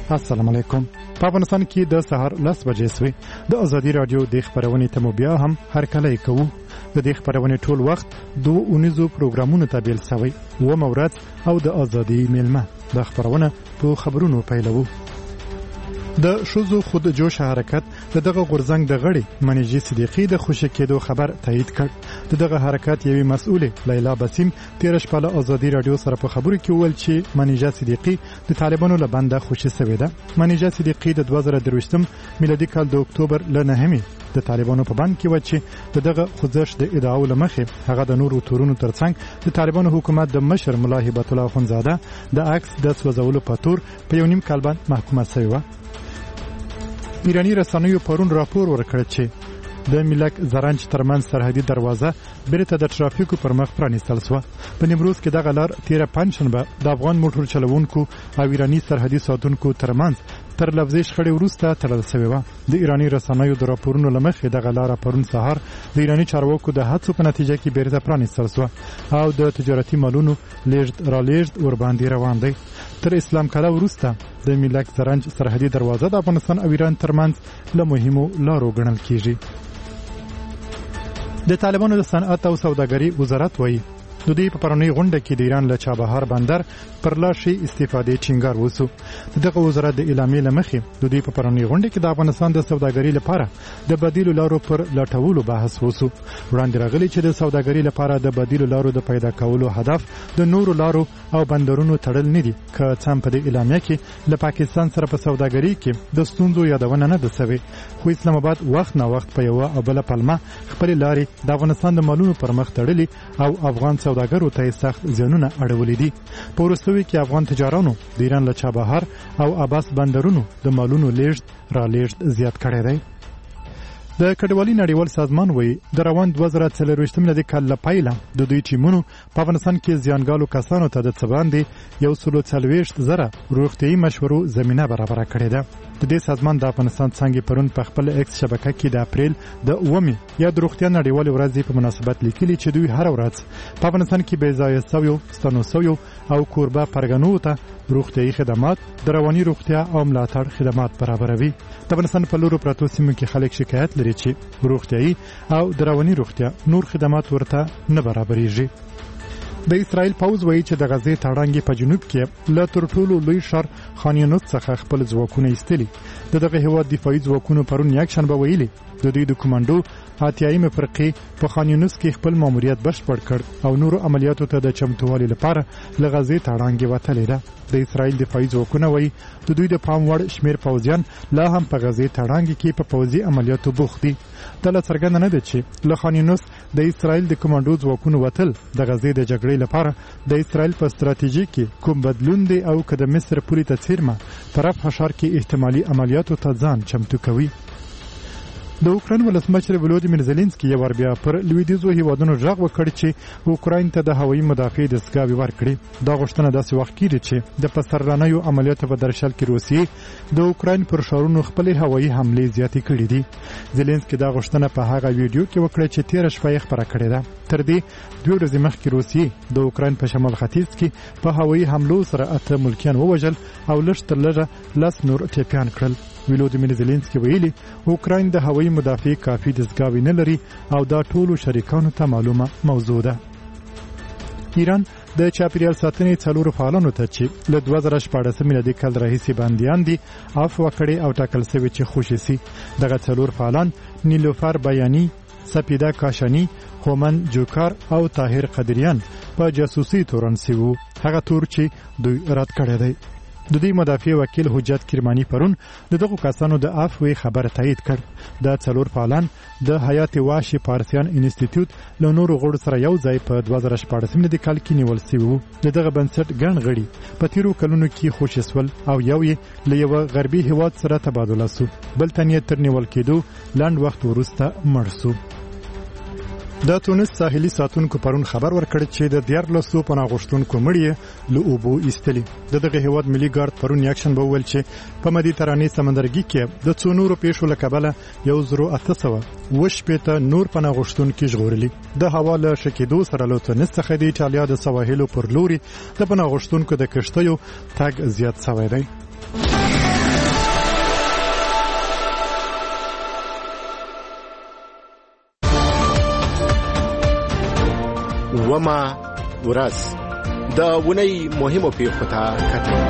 السلام علیکم. په افغانستان کې د سهار 10 بجې سوي د ازادي رادیو د خبرونې ته بیا هم هرکلی کوو. د دې خبرونې ټول وخت 2 پروګرامونو ته بیل سوی و مورد او د ازادي میلمه د خبرونه په خبرونو پیلوو. د شوزو خود جوش حرکت دغه غورزنګ د غړي منیجي صدیقي د خوشی کېدو خبر تایید کړ. دغه حرکت یوه مسؤله لیلا بسیم تیر شپه له ازادي رادیو سره په خبرو کې ویل چې منیجا صدیقي د طالبانو له بنده خوشی سوي ده. منیجا صدیقي د 2023 میلادي کال د اکتوبر له 9 د طالبانو په بند کې و چې دغه خوځښت د ادعاو لمخې هغه د نورو تورونو ترڅنګ د طالبانو حکومت د مشر مولا هبت الله خونزاده د عکس د سوځولو په تور په یو نیم کال باندې محکومه شوی و. ایرانی رسنیو پرون راپور ورکړ چې د ملک زرنج ترمن سرحدي دروازه بیرته د ترافیکو پر مخ پرانیستل شو. په نیمروز کې دغه لار تیر پنځشنبه د افغان موټر چلوونکو او ایرانی سرحدي ساتونکو ترمنځ تر لفظي شخړې وروسته تړل شوی و. د ایرانی رسنیو د راپورونو لمخې دغه لار پرون سهار د ایرانی چارواکو د هڅو په نتیجه کې بیرته پرانیستل شو او د تجارتي مالونو لیږد ور باندې روان دی. تر اسلام کاله وروسته د ملک زرنج سرحدي دروازه د افغانستان او ایران ترمنځ له مهمو لارو ګڼل کیږي. د طالبانو د صنعت او سوداګري وزارت وایي د دې په پرونی غونډه کې د ایران له چابهار بندر پر لاشي استفادې ټینګار وسو. دغه وزارت د اعلامیې لمخې د دې په پرونی غونډه کې د افغانستان د سوداګري لپاره د بدیلو لارو پر لټولو بحث وسو. وړاندې راغلی چې د سوداګري لپاره د بدیلو لارو د پیدا کولو هدف د نورو لارو او بندرونو تړل نه دي. که څم په دې اعلامیه کې له پاکستان سره په سوداګري کې د ستونزو یادونه نه ده شوې، خو اسلام آباد وخت نه وخت په یو او بل پلمه خپل لارې د افغانستان د مالونو پر مخ تړلي او افغان سوداګرو ته سخت زیانونه اړولې دي. په وروستیو کې افغان تجارانو د ایران له چابهار او عباس بندرونو د مالونو لیږد زیات کړی دی. د کډوالۍ نړیوال سازمان وایي د روان 2024 میلادي کال له پیله د دوی ټیمونو په افغانستان کې زیانګالو کسانو ته د څه باندې 140,000 روغتیایي مشورو زمینه برابره کړې ده. د دې سازمان د افغانستان څنګه پرون په خپل ایکس شبکه کې د اپریل د 9 یا د روغتیا نړیوال ورځ په مناسبت لیکلي چې دوی هر ورځ په افغانستان کې بې ځایه ستنو او کوربه پرګنو ته روغتیایي خدمات، د رواني روغتیا او ملاتړ خدمات برابروي. د افغانستان په لورو پرتو سیمو کې خلک شکایت لري چې روغتیایي او د رواني روغتیا نور خدمات ورته نه برابرېږي. د اسرائیل پوځ وایي چې د غزې تړانګې په جنوب کې له تر ټولو لوی ښار خان یونس څخه خپل ځواکونه ایستلي. دغه هیواد دفاعي ځواکونو پرون یکشنبه ویلي د دوی د کمانډو اتیایمه فرقې په خان یونس کې خپل ماموریت بشپړ کړ او نورو عملیاتو ته د چمتووالي لپاره له غزې تړانګې وتلې ده. د اسرائیل دفاعي ځواکونه وایي د دوی د پام وړ شمیر پوځیان لا هم په غزې تړانګې کې په پوځي عملیاتو بوخت دي. دا لا څرګنده نه ده چې له خان یونس د اسرائیل د کمانډو ځواکونو وتل د غزې د جګړې لپاره د اسرائیل په ستراتیژي کې کوم بدلون دی او که د مصر پولی ته څیرمه طرف حشار کې احتمالي عملیاتو ته ځان چمتو کوي. د اوکراین ولسمشر ولودیمیر زيلنسکي یو ور بیا پر لویدیځو هیوادونو ژغ وکړ چې اوکراین ته د هوایي مدافع دستګاوې ورکړي. دا غوښتنه داسې وخت کېږي چې د پسرلانیو عملیاتو په درشل کې روسیې د اوکراین پر ښارونو خپل هوایي حملې زیاتې کړې دي. زيلنسکي دا غوښتنه په هغه ویډیو کې وکړه چې تیر شپه یې خبره کړې ده. تر دې 2 ورځې مخکې روسیې د اوکراین په شمال ختیځ کې په هوایي حملو سره 8 ملکیان ووژل او لږ تر لږه 10 نور ټپیان کړل. ولودیمیر زيلنسکي ویلي اوکراین د هوایي مدافع کافي دستګاوې نه لري او دا ټولو شریکانو ته معلومه موضوع ده. ایران د چاپیریال ساتنې څلورو فعالانو ته چې له 2014 میلادي کال راهیسې بندیان دي عفو کړي او ټاکل شوی چې خوشي سي. دغه څلور فعالان نیلوفر بیانی، سپیدا کاشانی، هومن جوکار او طاهر قدریان په جاسوسي تورن سیو. هغه تور چې دوی رد کړی دی. د دې مدافع وکیل حجت کرمانی پرون دغه کسانو د عفو خبره تایید کړ. دا څلور فعالان د حیات واشي پارسیان انسټیټیوټ له نورو غړو سره یو ځای په 2014 میلادي کال کې نیول شوی. دغه بنسټ ګڼ غړي په تیرو کلونو کې خوشسول او یو یې له یو غربي هیواد سره تبادله شو، بل تنې تر نیول کېدو لاند وخت وروسته مړ شو. د تونس ساحلي ساتونکو پرون خبر ورکړ چې د 1400 پناه غوښتونکو مړي له اوبو ایستلي. دغه هیواد ملي ګارد پرون یکشنبه ویل چې په مدیترانې سمندرګي کې د څو نورو پیښو له کبله 1800 نور پناه غوښتونکي ژغورلي. د هوا له شکېدو سره له تونس څخه د ایټالیا د سواحلو پر لوري د پناه غوښتونکو د کشتیو تګ زیات شوی دی. دومه ورځ د اونۍ مهمو پیښو ته کتل.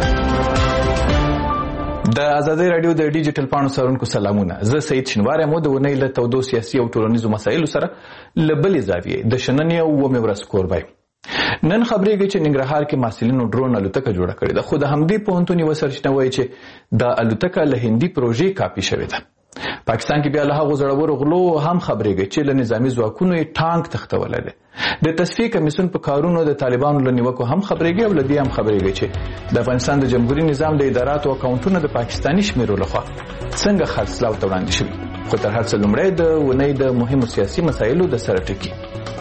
د آزادۍ رادیو د ډیجیټل پاڼو څارونکو سلامونه. زه سید شینواری یم. د اونۍ له تودو سیاسي او ټولنیزو مسایلو سره له بلې زاویې د شننې او اوومې ورځ کوربه یم. نن خبرېږي چې ننګرهار کې محصلینو ډرون الوتکه جوړه کړې ده، خو د همدې پوهنتون یوه سرچینه وایي چې دا الوتکه له هندي پروژې کاپي شوې ده. پاکستان کې بیا له هغو زړورو غلو هم خبرېږي چې له نظامي ځواکونو یې ټانک تختولی دی. د تصفیې کمیسیون په کارونو د طالبانو له نیوکو هم خبرېږي او له دې هم خبرېږي چې د افغانستان د جمهوري نظام د اداراتو او اکاونټونو د پاکستاني شمیرو لخوا څنګه خرڅلاو ته وړاندې شوي. خو تر هر څه لومړی د اونۍ د مهمو سیاسي مسایلو د سره ټکي.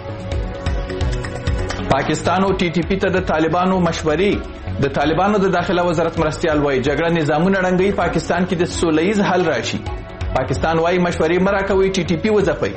پاکستان او ټي ټي پي ته د طالبانو مشورې. د طالبانو د داخله وزارت مرستیال وایي جګړه نظامونه ړنګوي، پاکستان کې د سوله ییز حل راشي. پاکستان وایي مشورې مه راکوئ، ټي ټي پي وځپئ.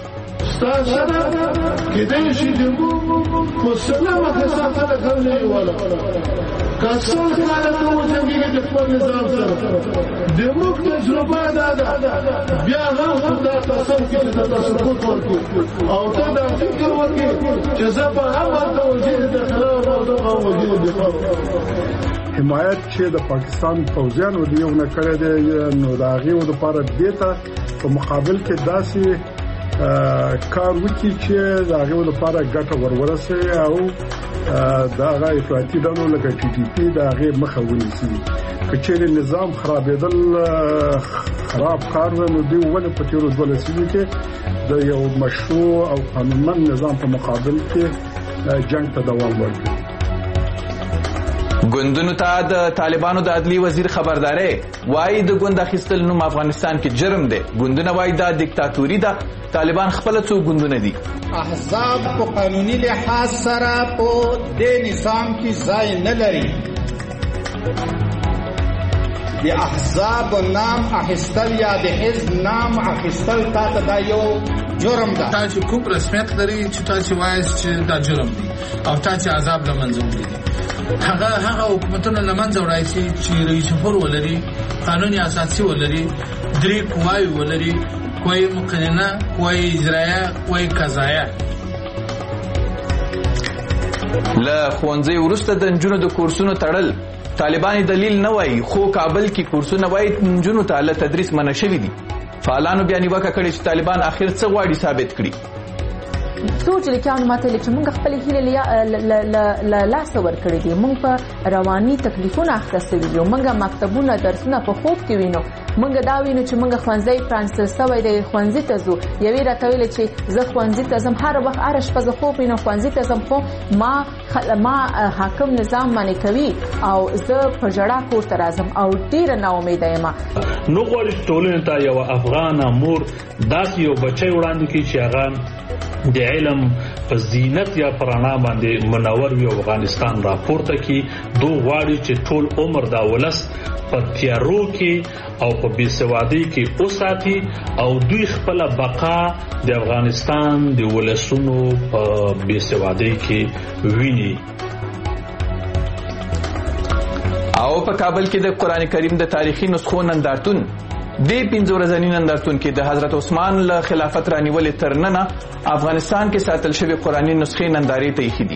کسان خلک وځنګېږي د خپل نظام سره. زموږ تجربه دا ده بیا هم خدا قسم کې د تسلط ورکړو او ته دا فکر وکړې چې زه به هم ورته وزیر داخله او دغه وزیر دفاع حمایت چې د پاکستان پوځیانو دیونه کړی دی، نو د هغې لپاره دې ته په مقابل کې داسې کار وکړي چې د هغې لپاره ګټه ورورسوي او د هغه افراطي ډلو لکه ټي ټي پي د هغې مخه ونیسي. که چېرې نظام خرابېدل خراب کار دی، نو دوی ولې په تېرو 2 لسیزو کې د یو مشروع او قانونمند نظام په مقابل کې جنګ ته دوام ورکړي. ګوندونو ته د طالبانو د عدلی وزیر خبرداري وایي د ګوند اخیستل نوم افغانستان کې جرم دی. ګوندونه وایي دا دیکتاتوري ده. طالبان خپل څو ګوندونه دي. احزاب په قانوني لحاظ سره په دې نظام کې ځای نه لري. د احزاب نام اخیستل یا د حزب نام اخیستل تاسو دا یو جرم ده. تاسو کوم رسمیت لري چې تاسو وایي چې دا جرم دی او تاسو عذاب له منځه وړي؟ هغه حکومتونه له منځه وړي چې رئیس جمهور ولري، قانوني اساسي ولري، درې قواوې ولري، قوه مقننه، قوه اجرائیه، قوه قضاییه. له ښوونځي وروسته د نجونو د کورسونو تړل طالبان دلیل نه وایي، خو کابل کې کورسونه وایي نجونو ته له تدریس منع شوي دي. فعالانو بیا نیوکه کړې چې طالبان اخر څه غواړي ثابت کړي. سوچ لیکانو ماته چې موږ خپل هیله لا لاس ورکړې دي. موږ په رواني تکلیفونه اخته سوي یو. موږ مکتبونه درسونه په خوب کې وینو. موږ دا وینو چې موږ ښوونځی پرانستل سوی دی، ښوونځي ته ځو. یوې راته ویل چې زه ښوونځي ته ځم، هر وخت هره شپه زه خوب وینم ښوونځي ته ځم، خو ما حاکم نظام منې کوي او زه په ژړا کور ته راځم او ډېره ناامیده یم. نو غواړي ټولنې ته یو افغانه مور داسې یو بچی وړاندې کړي چې هغه د علم په زینت یا پرانا باندې منور وي افغانستان راپورته کی. دو غواړي چې ټول عمر دا ولس په تیارو کې او په بېسوادۍ کې اوساتي او دوی خپل بقا د افغانستان د ولسونو په بېسوادۍ کې ویني. او په کابل کې د قرآن کریم د تاریخي نسخو نندارتون د 15 ورځني نندارتون کې د حضرت عثمان له خلافت رانیولې تر ننه افغانستان کې ساتل شوی قرآني نسخې نندارې ته ایښي دي.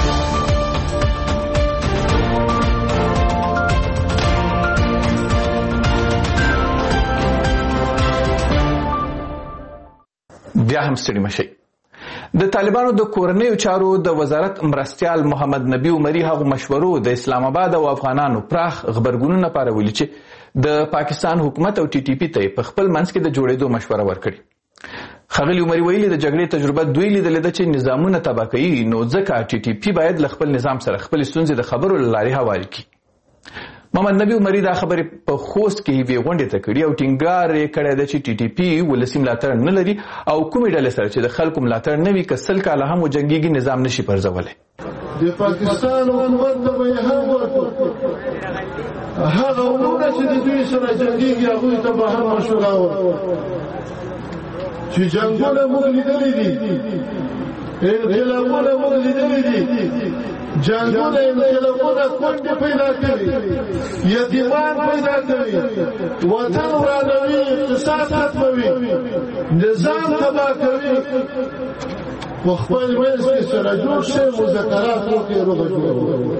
بیا هم ستړي مشئ. د طالبانو د کورنیو چارو د وزارت مرستیال محمد نبی عمری هغو مشورو د اسلام آباد او افغانانو پراخ خبرګونونه پارولي چې د پاکستان حکومت او ټي ټي پي ته په خپل منځ کې د جوړېدو مشوره ورکړي. ښاغلي عمري ویلي د جګړې تجربه دوی لیدلې ده چې نظامونه تباه کوي، نو ځکه ټي ټي پي باید له خپل نظام سره خپل ستونزې د خبرو له لارې هوارې کړي. محمد نبی عمری دا خبرې په خوست کې یوې غونډې ته کړي او ټینګار یې کړی ده چې ټي ټي پي ولسي ملاتړ نه لري او کومې ډلې سره چې د خلکو ملاتړ نه وي که 100 کاله هم وجنګېږي نظام نشي پرځولی. د پاکستان حکومت ته به یې هم ورکړو، هغه ورونه چې د دوی سره جنګېږي هغوی ته به هم مشوره ورکړو چې جنګونه موږ لیدلي دي، انقلابونه موږ لیدلي دي، جنګونه انقلابونه کونډې پیدا کوي، یتیمان پیدا کوي، وطن ورانوي، اقتصاد ختموي، نظام تباه کوي. خو خپل منځ کې سره جوړ شي مذاکرات وکړي روغه جوړه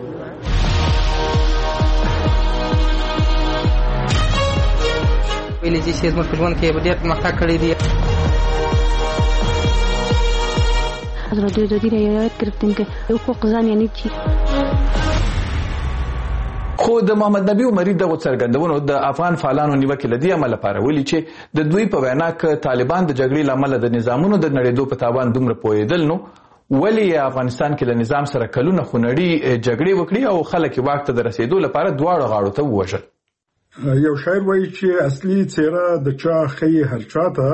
ویلي چې زموږ په ژوند کې ډېر پرمختګ کړی دی. ازادي رعایت گرفتیم که حقوق زن یعنی چی. خو د محمد نبی عمري دغه څرګندونو د افغان فعالانو نیوکه لدی عمل لپاره ولي چې د دوی په وینا کې طالبان د جګړې لامل د نظامونو د نړیدو په تاوان دومره پوهېدل نو ولی افغانستان کې له نظام سره کلونه خونړي جګړې وکړي او خلک واک ته د رسیدو لپاره دواړو غاړو ته ووژل. یو شاعر وایي چې اصلي څېره د چا ښیي هر چاته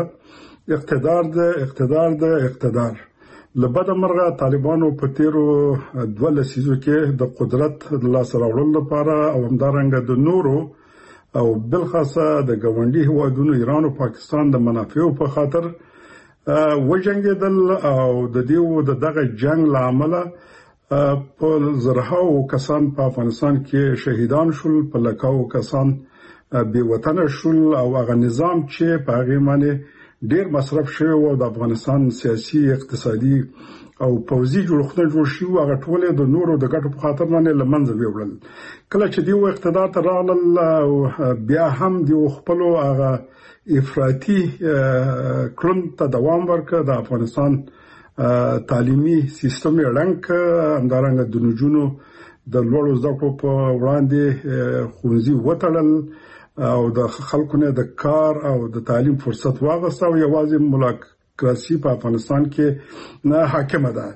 اقتدار لبد مرغه طالبانو په تیرو 2 لسیزو کې د قدرت د لاس راوړلو لپاره او همدارنګه د نورو او بلخاصه د ګاونډي هیوادونو ایران او پاکستان د منافعو په خاطر وجنګېدل او د دغه جنگ لامل په زرهاو کسان په افغانستان کې شهیدان شول، په لکاو کسان بې وطن شول او هغه نظام چې په هغه معنی ډیر مصرف شوی او د افغانستان سیاسي اقتصادي او پوځي جوړښتونه جوړ شي هغه ټول د نورو د ګټو په خاطر باندې لمنځه ویوړل. کله چې دیو اقتدار ته راغلل بیا هم دیو خپل هغه افراطي کړن ته دوام ورکړ. د افغانستان تعلیمي سیستم ړنګ همدارنګه د نجونو د لوړو زده کړو په وړاندې ښوونځي وتړل او د خلکو نه د کار او د تعلیم فرصت واغسته او یوازې مولاکراسي په افغانستان کې نه حاکمه ده.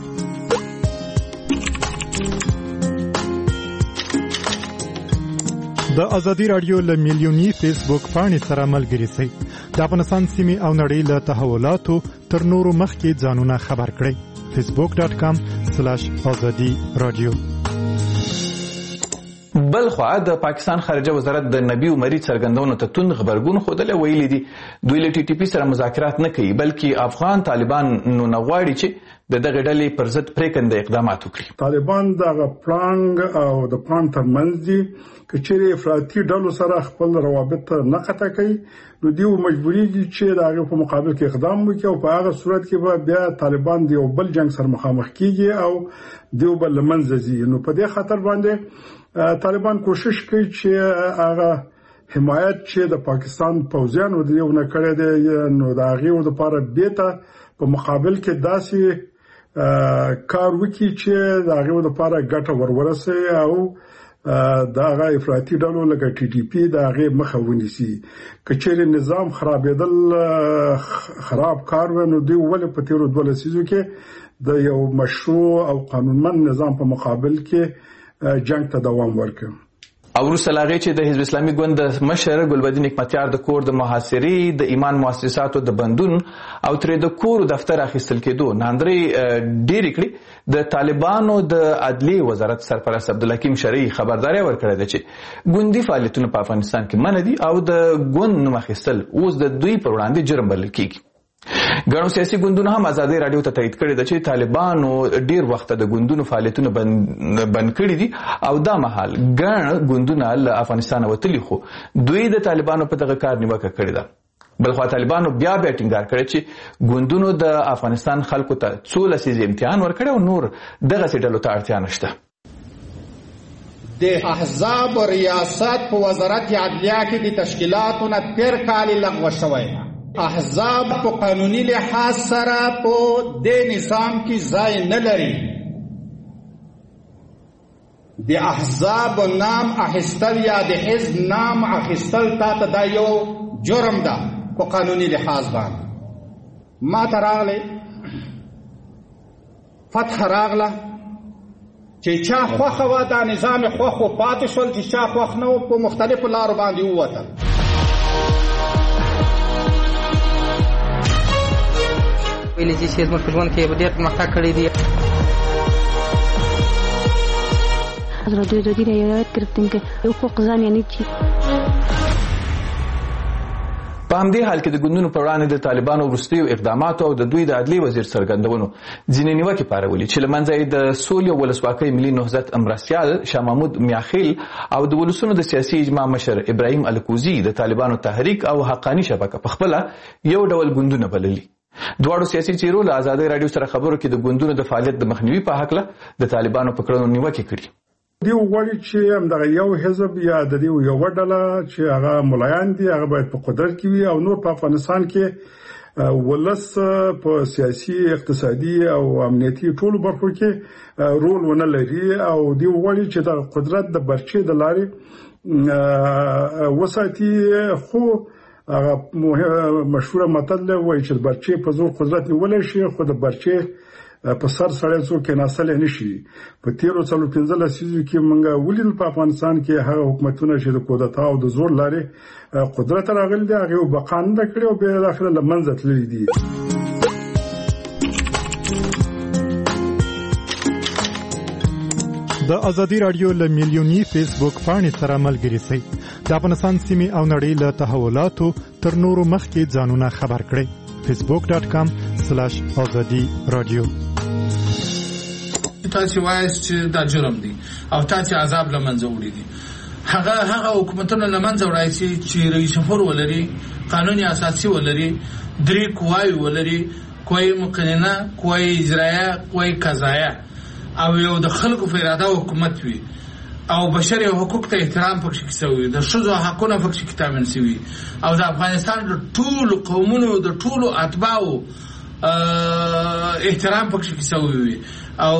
د ازادي رادیو له میلیونی فیسبوک پاڼې سره ملګري شئ. د افغانستان سیمې او نړۍ له تحولاتو تر نورو مخکې ځانونه خبر کړئ. facebook.com/azadi radio. بلخوا د پاکستان خارجه وزارت د نبی عمري څرګندونو ته توند خبرګون خوده ویلي دي دوی له ټي ټي پی سره مذاکرات نه کوي بلکې افغان طالبان نو نغواړي چې دغه ډلې پر ضد پریکنده اقدامات وکړي. طالبان دغه پلان او د پلان ترمنځ دي کچېرې افراطي ډلو سره خپل روابط نه قطع کوي نو دیو مجبوریږي چې دغه په مقابل کې اقدام وکړي او په هغه صورت کې به بیا طالبان دیو بل جنگ سره مخامخ کیږي او دیو بل منځ ځي. نو په دې خاطر باندې طالبان کوشش کوي چې هغه حمایت چې د پاکستان پوځیانو دیونه کړی دی نو د هغه لپاره بیته په مقابل کې داسې کار وکړي چې د هغه لپاره ګټه ورورسي او دغه افراطي ډلو لکه ټي ټي پی د هغه مخه ونیسي. کچېرې نظام خرابېدل خراب کار ونه دی ول په تیرو 2 لسیزو کې د یو مشروع او قانونمند نظام په مقابل کې جنگ ته دوام ورکړ. او وروسته لاغې چې د حزب اسلامي ګوند مشر ګلبدین حکمتیار د کور د محاصرې د ایمان مؤسساتو د بندون او ترې د کور دفتر اخیستل کېدو ناندري ډېری کړي د طالبانو د عدلیه وزارت سرپرست عبدالحکیم شرعي خبرداري ورکړه ده چې ګوندي فعالیتونه په افغانستان کې منع دي او د ګوند نوم اخیستل اوس د دوی پر وړاندې جرم بلل کېږي. ګڼو سیاسي ګوندونو هم ازادي رادیو ته تایید کړی ده چې طالبانو ډیر وخت د ګوندونو فعالیتونه بند کړي دي او دا مهال ګڼ ګوندونه له افغانستان وتلي خو دوی د طالبانو په دغه کار نیوکه کړې ده. بلخوا طالبانو بیا ټینګار کړی چې ګوندونو د افغانستان خلکو ته څو لسیزې امتحان ورکړی او نور دغه ډلو ته اړتیا نشته. د احزاب ریاست په وزارت عدلیه کې د تشکیلاتو نه تیر کال لغوه شوی. احزاب په قانوني لحاظ سره په دې نظام کې ځای نه لري. د احزاب نام اخیستل یا د حزب نام اخیستل ته دا یو جرم ده په قانوني لحاظ باندې. ما ته راغلی فتح راغله چې چا خوښه وه دا نظام خوښ و پاتې شول چې چا خوښ نه و په مختلفو لارو باندې ووتل. ویلي چې زموږ په ژوند کې ډېر پرمختګ کړی دی. ازادي رعایت گرفتیم که حقوق زن یعنی چی. په همدې حال کې د ګوندونو پر وړاندې د طالبانو وروستیو اقداماتو او د دوی د عدلیې وزیر څرګندونو ځینې نیوکې پارولي چې له منځه یې د سولې او ولسواکۍ ملي نهضت مرستیال شاه محمود میاخیل او د ولسونو د سیاسي اجماع مشر ابراهیم الکوزي د طالبانو تحریک او حقانی شبکه په خپله یو ډول ګوندونه بللي. دواړو سیاسي چیرو له آزادۍ رادیو سره خبرو کې د ګوندونو د فعالیت د مخنیوي په حق له د طالبانو په کړنو نیوکې کړي. دی وغواړي چې همدغه یو حزب یا د دې یو ډله چې هغه ملایان دي هغه باید په قدرت کې وي او نور په افغانستان کې ولس په سیاسي اقتصادي او امنیتي ټولو برخو کې رول ونه لري او دی وغواړي چې د قدرت د برچې د لارې وساتي. خو مشهور متل وایي چې برچې په زور قدرت نیولای شي خو د برچې په سر سړی څوک ناسل نشي. په 1315 لسیزو کې موږ ولیدل په افغانستان کې هغه حکومتونه چې د کودتا او د زور لارې قدرت راغلي دي هغه بقاند کړي او به داخله لمنځه تللي دي. د ازادي رادیو له میلیونی فیسبوک پاڼې سره ملګري شئ. د افغانستان سیمې او نړۍ له تحولاتو تر نورو مخکې ځانونه خبر کړئ. facebook.com/azadi radio. تاسو وایي چې دا جرم دی او تاسو عذاب لمنځه وړي دي. هغه حکومتونه لمنځه وړي چې رئیس جمهور ولري، قانوني اساسي ولري، درې قواوی ولري، قوی مقننه، قوی اجرایه، قوی قضایه او یو د خلکو په اراده حکومت وي او بشري حقوق ته احترام پکې کیږي، د ښځو حقونه پکې کتابن سوي او د افغانستان د ټولو قومونو د ټولو اتباعو احترام پکې کیږي او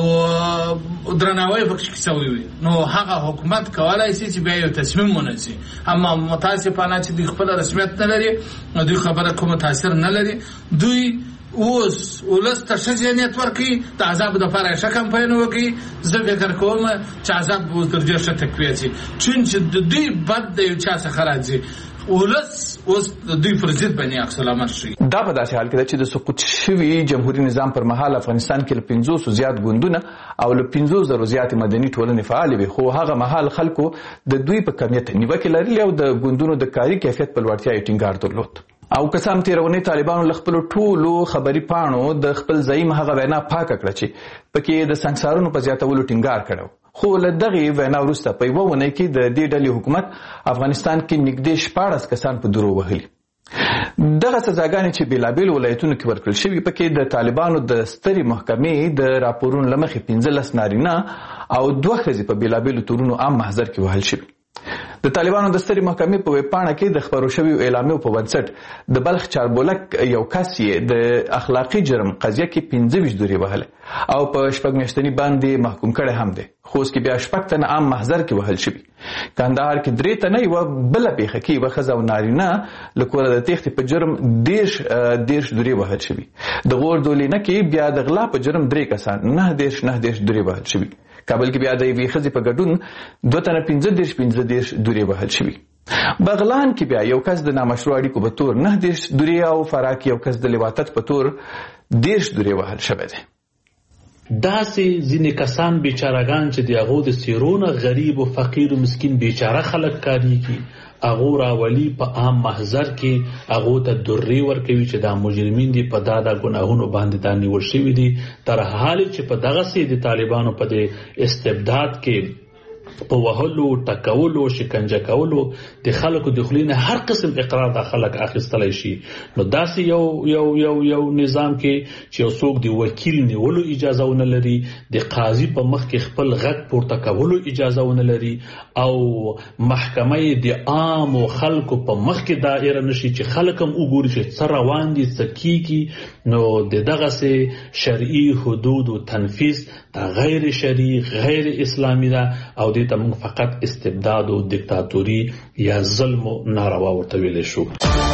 درناوی پکې کیږي. نو هغه حکومت کولای شي چې بیا یو تصمیم ونیسي. اما متاسفانه چې د خپل رسمیت نه لري، دوی خبره کوم تاثیر نه لري. دوی اوس ولسته شجنیت ورکی د عذاب د لپاره شکم پېنو وکي. زه فکر کوم چې عذاب به تر ډیر شته کوي چې د دوی بد دی چې څه راځي ولس اوس د دوی پر ضد باندې اخلاص شي. دا په داسې حال کې چې د سقوط شوی جمهوریت نظام پر مهال افغانستان کې له 500 زیات ګوندونه او له 500 زیات مدني ټولنې فعال وي، خو هغه مهال خلکو د دوی په کمیت نیوکه لري او د ګوندونو د کاري کیفیت په لوړتیا یې ټینګار درلود. او کسان تیرونی طالبانو له خپل ټولو خبري پاڼو د خپل ځایم هغه وینا پاکه کړه چې پکې د سنگسارونو په زیاتولو ټینګار کړو. خو له دغه وینا وروسته په یوه ونه کې د دې ډلې حکومت افغانستان کې نږدې 14 کسان په درو وهلي. دغه سزاګانې چې بیلابیل ولایتونو کې ورکړل شوي پکې د طالبانو د سترې محکمې د راپورونو لمخې 15 نارینه او 2 ښځې په بیلابیلو تورونو عام محضر کې وهل شوي. د طالبانو د سترې محکمې په ویبپاڼه کې د خبرو شویو اعلامیو په بنسټ د بلخ چاربولک یو کس یې د اخلاقي جرم قضیه کې 25 دورې وهله او په 6 میاشتني باندې محکوم کړي هم دي. خوست کې بیا 6 تنه عام محضر کې وهل شوي. کندهار کې 3 تنه یو بل پیښه کې یو ښځه او نارینه له کوره د تېښتې په جرم 10 دورې وهل شوي. د غور دولینه کې بیا د غلا په جرم 3 کسان 9 دورې وهل شوي. کابل کې بیا د یوې ښځې په ګډون 2 تنه 15 دورې وهل شوي. بغلان کې بیا یو کس د نامشروع اړیکو په تور 9 دورې او فراه کې یو کس د لواطت په تور 10 دورې وهل شوی دی. داسې ځینې کسان بیچارهګان چې د هغو د څیرونه غریب او فقیر او مسکین بیچاره خلک کاریږي هغو راولي په عام محضر کې هغو ته درې ورکوي چې دا مجرمین دي په دا ګناهونو باندې دا نیول شوي دي تر حاله چې په دغسې د طالبانو په د استبداد کې په وهلو ټکولو شکنجه کولو د خلکو د خلینو هر قسم اقرار د خلک اخیستلای شي. نو داسې یو نظام کې چې یو څوک د وکیل نیولو اجازه ونه لري، د قاضي په مخ کې خپل غږ پورته کولو اجازه ونه لري او محکمه د عام خلکو په مخ کې دایره نشي چې خلک هم وګوري چې څه روان دي څه کیږي. نو دغسې شرعي حدود او تنفیذ دا غیر شرعي غیر اسلامي ده او دې ته موږ فقط استبداد او دیکتاتوري یا ظلم او ناروا ورته ویلی شو.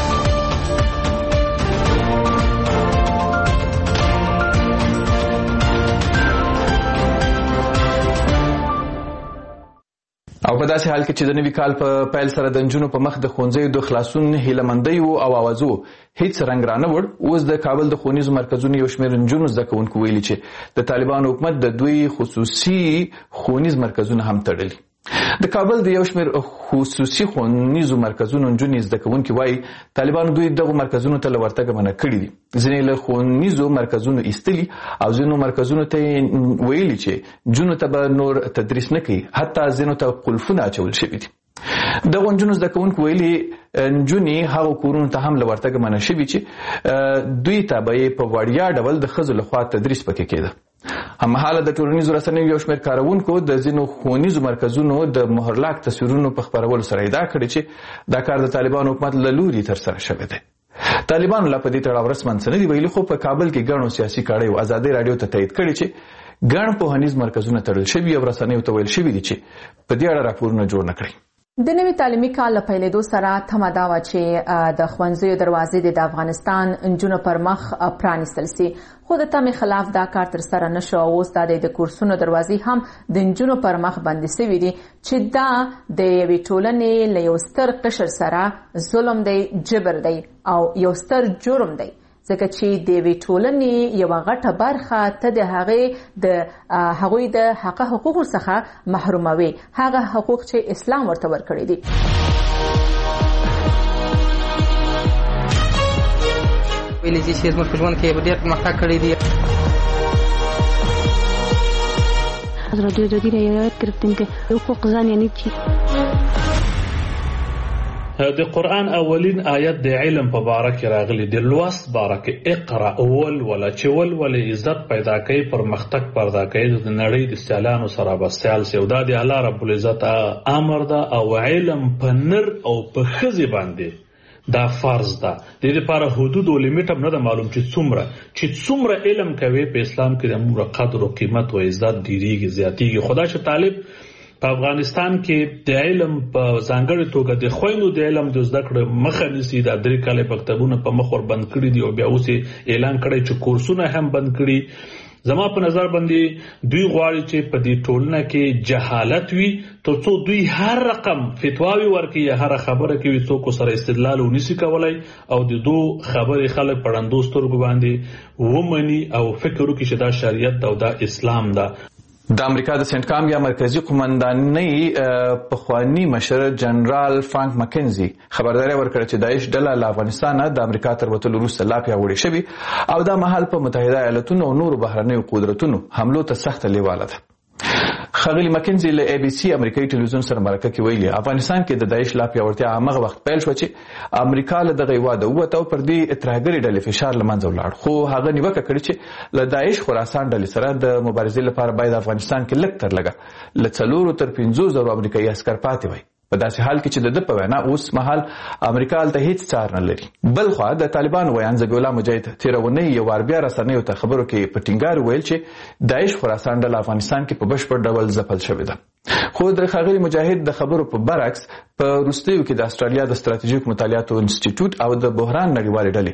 او په داسې حال کې چې د نوي کال په پیل سره د نجونو په مخ د ښوونځیو د خلاصون هیلهمندۍ او اوازو هیڅ رنګ رانه وړ. اوس د کابل د ښوونیزو مرکزونو یو شمېر نجونو زده کوونکو ویلي چې د طالبانو حکومت د دوی خصوصي ښوونیز مرکزونه هم تړلي. د کابل د یو شمېر خصوصي ښوونیزو مرکزونو نجونې زده کوونکي وایي طالبانو دوی دغو مرکزونو ته له ورتګه منع کړي دي. ځینې له ښوونیزو مرکزونو ایستلي او ځینو مرکزونو ته ویلي چې نجونو ته به نور تدریس نه کوي، حتی ځینو ته قلفونه اچول شوي دي. د غونجونو زده کوونکو ویلي نجونې هغو کورونو ته هم له ورتګه منع شوي چې دوی ته به یې په وړیا ډول د ښځو لخوا تدریس پکې کېده. هممهاله د ټولنیزو رسنیو یو شمېر کاروونکو د ځینو ښوونیزو مرکزونو د مهرلاک تصویرونو په خپرولو سره ادعا کړې چې دا کار د طالبانو حکومت له لوري ترسره شوی دی. طالبانو لا په دې تړاو رسماً څه نه دي ویلي، خو په کابل کې ګڼو سیاسي کړیو ازادۍ راډیو ته تایید کړي چې ګڼ پوهنیز مرکزونه تړل شوي او رسنیو ته ویل شوي دي چې په دې اړه راپورونه جوړ نه کړي. د نوي تعلیمي کال له پیلېدو سره تمه دا وه چې د ښوونځیو دروازې د افغانستان نجونو پر مخ پرانیستل سي، خو د تمې خلاف دا کار ترسره نه شو او اوس دا د کورسونو دروازې هم د نجونو پر مخ بندې سوي دي چې دا د یوې ټولنې له یو ستر قشر سره ظلم دی، جبر دی او یو ستر جرم دی، ځکه چې د یوې ټولنې یوه غټه برخه ته د هغوی د حقوقو څخه محروموي، هغه حقوق چې اسلام ورته ورکړي دي. ویلي چې زموږ په ژوند کې ډېر پرمختګ کړی دی. ازادي رایت گرفتیم که حقوق زن یعنی چی؟ د قرآن اولین آیت د علم په باره کې راغلی دی، لوست باره کې اقرا ولوله چې ولولې عزت پیدا کوي، پرمختګ پیدا کوي، د نړۍ د سیالانو سره به سیال سي. دا د الله رب العزت امر ده او علم په نر او په ښځې باندې دا فرض ده. د دې لپاره حدود او لیمیټ هم نه ده معلوم چې څومره علم کوي په اسلام کې د امور قدر او قیمت او عزت ډیریږي، زیاتیږي. خدا چې طالب په افغانستان کې د علم په ځانګړې توګه د خویندو د علم د زده کړې مخه نیسي. دا 3 کاله مکتبونه په مخ ور بند کړي دي او بیا اوس اعلان کړی چې کورسونه هم بند کړي. زما په نظر باندې دوی غواړي چې په دې ټولنه کې جهالت وي ترڅو دوی هر رقم فتواوي ورکړي یا هر خبره کوي څوک سره استدلال ونیسي کولای او د دو خبرې خلک په ړندو سترګو باندې ومني او فکر وکړي چې دا شریعت او دا اسلام ده. د امریکا د سنټکام یا مرکزی قومندانۍ پخوانی مشر جنرال فرانک مکنزي خبرداري ورکړه چې داعش ډله له افغانستان د امریکا تر وتلو وروسته لا پیاوړې شوې او دا مهال په متحده ایالاتونو او نورو بهرنیو قدرتونو حملو ته سخته لیواله ده. خغلی مکنزي له اي بي سي امریکایي ټلویزیون سره مرکه کې ویلي افغانستان کې د داعش لا پیاوړتیا هغه وخت پیل شو چې امریکا له دغه واده وته او پر دې ترهګري ډلې فشار لمنځه ولاړ، خو هغه نیوکه کړې چې له داعش خراسان ډلې سره د مبارزې لپاره باید افغانستان کې لږ تر لږه له 4 تر 5,000 امریکایي عسکر پاتې وي. په داسې حال کې چې د په وینا اوس مهال امریکا ته هیڅ څار نه لري. بل خو د طالبان ویان ذبیح الله مجاهد تیرونی یو وار بیا رسنیو ته خبرو کې په ټینګار ویل چې داعش خراسان ډله افغانستان کې په بشپړ ډول ځپل شوې ده. خو د خغلی مجاهد د خبرو په برعکس په روسیو کې د استرالیا د ستراتیژیک مطالعاتو انسټیټیوټ او د بحران نړیوالې ډلې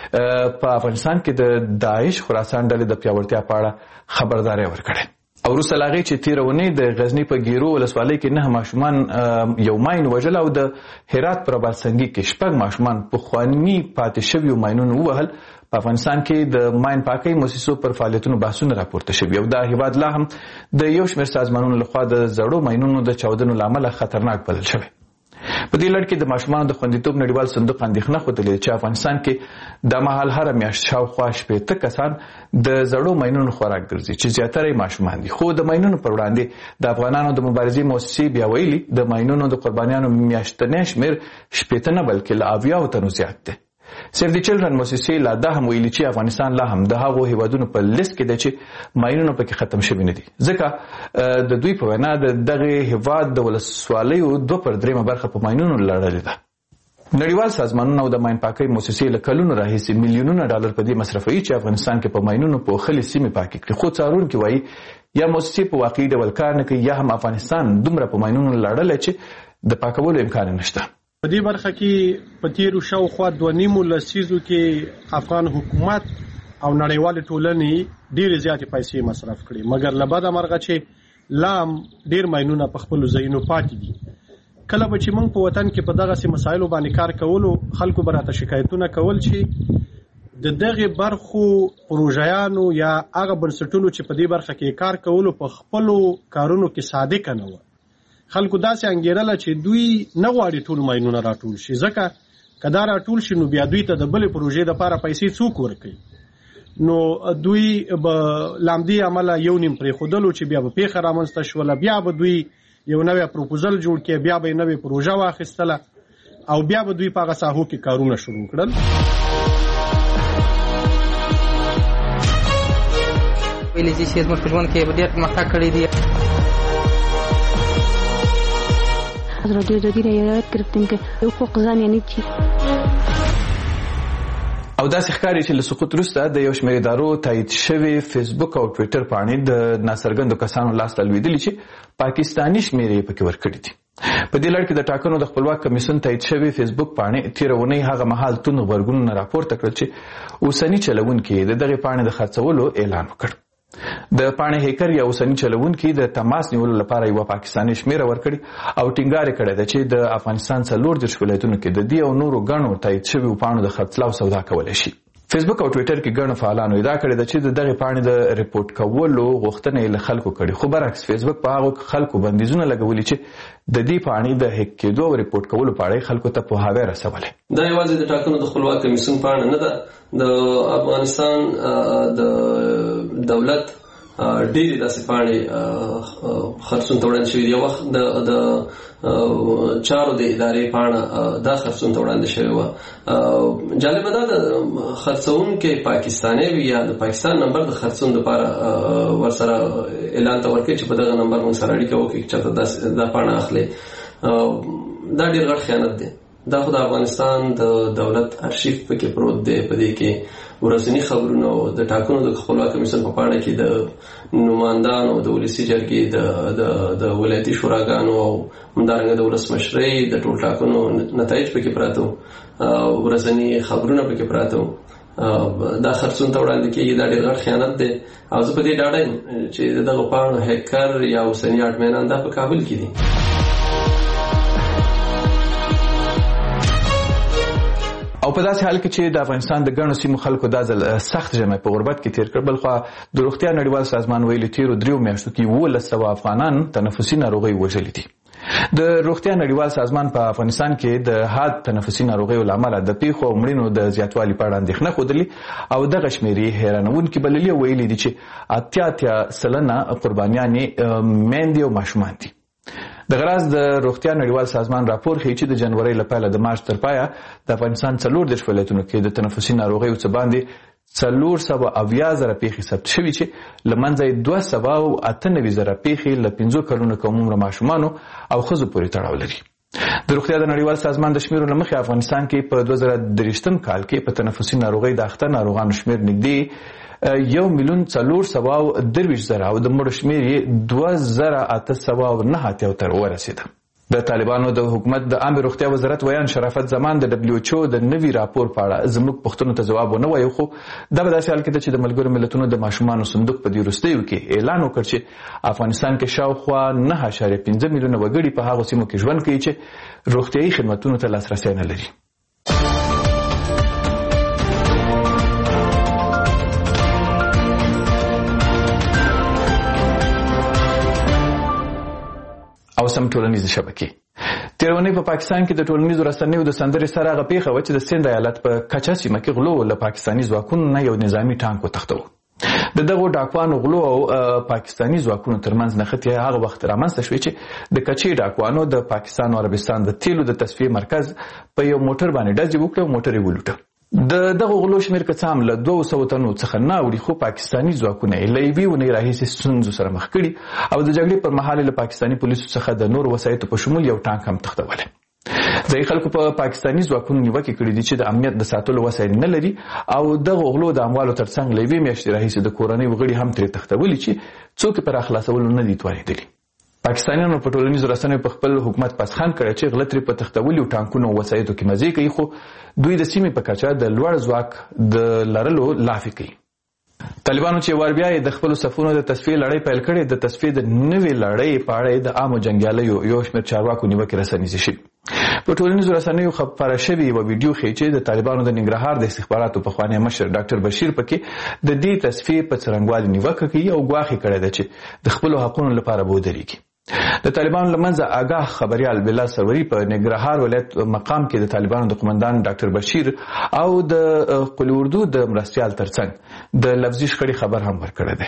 په افغانستان کې د داعش خراسان ډلې د پیاوړتیا په اړه خبرداري ورکړه. او وروسته لاغې چې تیرونی د غزنی په ګیرو ولسوالۍ کې 9 ماشومان یو ماین وژل او د هرات پر بارسنګي کې 6 ماشومان په خواني پاتې شوی ماینونو وهل. په افغانستان کې د ماین پاکۍ مؤسسو پر فعالیتونو بحثونه راپورته شوي او دا هیواد لا هم د یو شمېر سازمانونو لخوا د زړو ماینونو د چاودنو لامل خطرناک بلل شوی. په دې لړ کې د ماشومانو د خوندیتوب نړیوال صندوق اندېښنه ښودلې چې افغانستان کې د مهال هر میاشت شاوخوا 80 کسان د زړو ماینونو خوراک ګرځي چې زیاتره ماشومان دي. خو د ماینونو پر وړاندې د افغانانو د مبارزې مؤسسې بیا ویلي د ماینونو د قربانیانو میاشتنی شمېر 80 نه بلکې له 70 تنو زیات دی. سیف دی چلډرن مؤسسې لا دا هم ویلي چې افغانستان لا هم د هغو هیوادونو په لیست کې دی چې ماینونه پکې ختم شوي نه دي، ځکه د دوی په وینا دغه هیواد د ولسوالیو 2/3 برخه په ماینونو لړلې ده. نړیوال سازمانونه او د ماین پاکۍ مؤسسې له کلونو راهیسې میلیونونه ډالر په دې مصرفوي چې افغانستان کې په ماینونو پوښلې سیمې پاکې کړي، خو څارونکي وایي یا مؤسسې په واقعي ډول کار نه کوي یا هم افغانستان دومره په ماینونو لړلی چې د پاکولو امکان نشته. په دې برخه کې په تیرو شاوخوا 2.5 لسیزو کې افغان حکومت او نړیوال ټولنې ډېرې زیاتې پیسې مصرف کړي، مګر له بده مرغه چې لام ډېر ماینونه په خپلو ځایونو پاتې دي. کله به چې موږ په وطن کې په دغسې مسایلو باندې کار کولو خلکو به راته شکایتونه کول چې د دغې برخو پروژیانو یا هغه بنسټونو چې په دې برخه کې کار کولو په خپلو کارونو کې صادقه نه وه. خلکو داسې انګیرله چې دوی نه غواړي ټول ماینونه راټول شي، ځکه که دا راټول شي نو بیا دوی ته د بلې پروژې دپاره پیسې څوک ورکوي؟ نو دوی به له همدې امله یو نیم پرېښودلو چې بیا به پیښه رامنځته شوله، بیا به دوی یو نوې پروپوزل جوړ کړي، بیا به نوې پروژه واخیستله او بیا به دوی په هغه ساحو کې کارونه شروع کړل. ویلې چې زموږ په ژوند کې ډېر پرمختګ کړی دی. حضرت جدی رعایت کردیم که حقوق زن یعنی چی؟ او داسې ښکاري چې له سقوط وروسته د یو شمېر ادارو تایید شوی فیسبوک او ټویټر پاڼې د ناڅرګندو کسانو لاسته لوېدلي چې پاکستاني شمېرې پکې ورکړي دي. په دې لړ کې د ټاکنو د خپلواک کمیسیون تایید شوی فیسبوک پاڼې تېره اونۍ هغه مهال توند غبرګونونه راپورته کړل چې اوسني چلوونکي د دغې پاڼې د خرڅولو اعلان وکړ. د پاڼې هیکر یا اوسني چلوونکي د تماس نیولو لپاره یوه پاکستاني شمېره ورکړي او ټینګار کړی ده چې د افغانستان 34 ولایتونو کې د دې او نورو ګڼو تایید شویو پاڼو د خرڅلاو سودا کولی شي. فیسبوک او ټویټر کې ګڼو فعالانو ادعا کړې ده چې د دغې پاڼې د ریپورټ کولو غوښتنه یې له خلکو کړې، خو برعکس فیسبوک په هغو خلکو بندیزونه لګولي چې د دې پاڼې د هیک کېدو او ریپورټ کولو په اړه خلکو ته پوهاوی رسولی. دا یوازې د ټاکنو د خپلواک کمیسیون پاڼه نه ده، د افغانستان د دولت ډېرې داسې پاڼې خرڅون ته وړاندې شوي. یو وخت د چارو د ادارې پاڼه دا خرڅون ته وړاندې شوې وه. جالبه دا ده خرڅونکی پاکستانی وي یا د پاکستان نمبر د خرڅون دپاره ورسره اعلان ته ورکړي چې په دغه نمبر موږ سره اړیکه وکړي چې چاته دا پاڼه اخلي. دا ډېر غټ خیانت دی. دا خو د افغانستان د دولت ارشیف پکې پروت دی. په دې کې ورځني خبرونه او د ټاکنو د خپلواک کمیسیون په پاڼه کې د نمایندانو د ولسي جرګې د ولایتي شوراګانو او همدارنګه د ولسمشرۍ د ټول ټاکنو نتایج پکې پراته وو، ورځني خبرونه پکې پراته وو. دا خرڅون ته وړاندې کېږي. دا ډېر غټ خیانت دی او زه په دې ډاډه یم چې دغه پاڼو هیکر یا اوسني اډمینان دا په کابل کې دي. او په داسې حال کې چې د افغانستان د ګڼو سیمو خلکو دا ځل سخت ژمی په غربت کې تیر کړ، بلخوا د روغتیا نړیوال سازمان ویلي تیرو 3 میاشتو کې 1100 افغانان تنفسي ناروغۍ وژلي دي. د روغتیا نړیوال سازمان په افغانستان کې د حاد تنفسي ناروغیو له امله د پیښو او مړینو د زیاتوالي په اړه اندېښنه ښودلې او دغه شمېرې حیرانوونکې بللې او ویلي دي چې 88% قربانیانې میندې او ماشومان دي. د غراز د روغتیا نړیوال سازمان راپور ښیي چې د جنورۍ له پیله د مارچ تر پایه د افغانستان 34 ولایتونو کې د تنفسي ناروغیو څه باندې 470,000 پیښې ثبت شوي چې له منځه یې 298,000 پیښې له 5 کلونو کم عمره ماشومانو او ښځو پورې تړاو لري. د روغتیا د نړیوال سازمان د شمیرو له مخې افغانستان کې په 2023 کال کې په تنفسي ناروغۍ د اخته ناروغانو شمیر نږدې 1,423,000 او د مړو شمیر یې 2,809 ته ورسېده. د طالبانو د حکومت د عامه روغتیا وزارت ویان شرافت زمان د WHO د نوي راپور په اړه زموږ پوښتنو ته ځواب ونه وایي، خو دا به داسې حال کې ده چې د ملګرو ملتونو د ماشومانو صندوق په دې وروستیو کې اعلان وکړ چې افغانستان کې شاوخوا 9.5 میلیونه وګړي په هغو سیمو کې ژوند کوي چې روغتیایي خدمتونو ته لاسرسی نه لري. او سم ټولنیزې شبکې. تېره اونۍ په پاکستان کې د ټولنیزو رسنیو د سندرې سره هغه پیښه وه چې د سند ایالت په کچه سیمه کې غلو له پاکستاني ځواکونو نه یو نظامي ټانک وتښتوه. د دغو ډاکوانو غلو او پاکستاني ځواکونو ترمنځ نښتې هغه وخت رامنځته شوې چې د کچې ډاکوانو د پاکستان او عربستان د تیلو د تصفیې مرکز په یو موټر باندې ډزې وکړې او موټر یې ولوټه. د دغو غلو شمېر که څه هم له 200 تنو څخه نه اوړي، خو پاکستاني ځواکونه یې له یوې اونۍ راهیسې ستونزو سره مخ کړي او د جګړې پر مهال له پاکستاني پولیسو څخه د نورو وسایطو په شمول یو ټانک هم تښتولی. ځایي خلکو په پاکستاني ځواکونو نیوکې کړي دي چې د امنیت د ساتلو وسایل نه لري او دغو غلو د اموالو ترڅنګ له یوې میاشتې راهیسې د کورنۍ وګړي هم ترې تښتولي چې څوک یې پر راخلاصولو نه دي توانېدلي. پاکستانیانو په ټولنیزو رسنیو په خپل حکومت پسخان کړی چې غله ترې په تښتولو ټانکونو او وسایطو کې مزې کوي، خو دوی د سیمې په کچه د لوړ ځواک د لرلو لافې کوي. طالبانو چې وار بیا د خپلو صفونو د تصفیې لړۍ پیل کړې، د تصفیې د نوې لړۍ په اړه د عامو جنګیالیو یو شمېر چارواکو نیوکې رسنیزې شوي. په ټولنیزو رسنیو خپره شوې یوه ویډیو ښیي چې د طالبانو د ننګرهار د استخباراتو پخوانی مشر ډاکټر بشیر پکې د دې تصفیې په څرنګوالي نیوکه کوي او ګواښ کړی ده چې د خپلو حقونو لپاره به ودرېږي. د طالبانو له منځه آګاه خبریال بلال سروری په ننګرهار ولایت مقام کې د طالبانو د قومندان ډاکټر بشیر او د قلی اردو د مرستیال ترڅنګ د لفظي شخړې خبر هم ورکړی دی.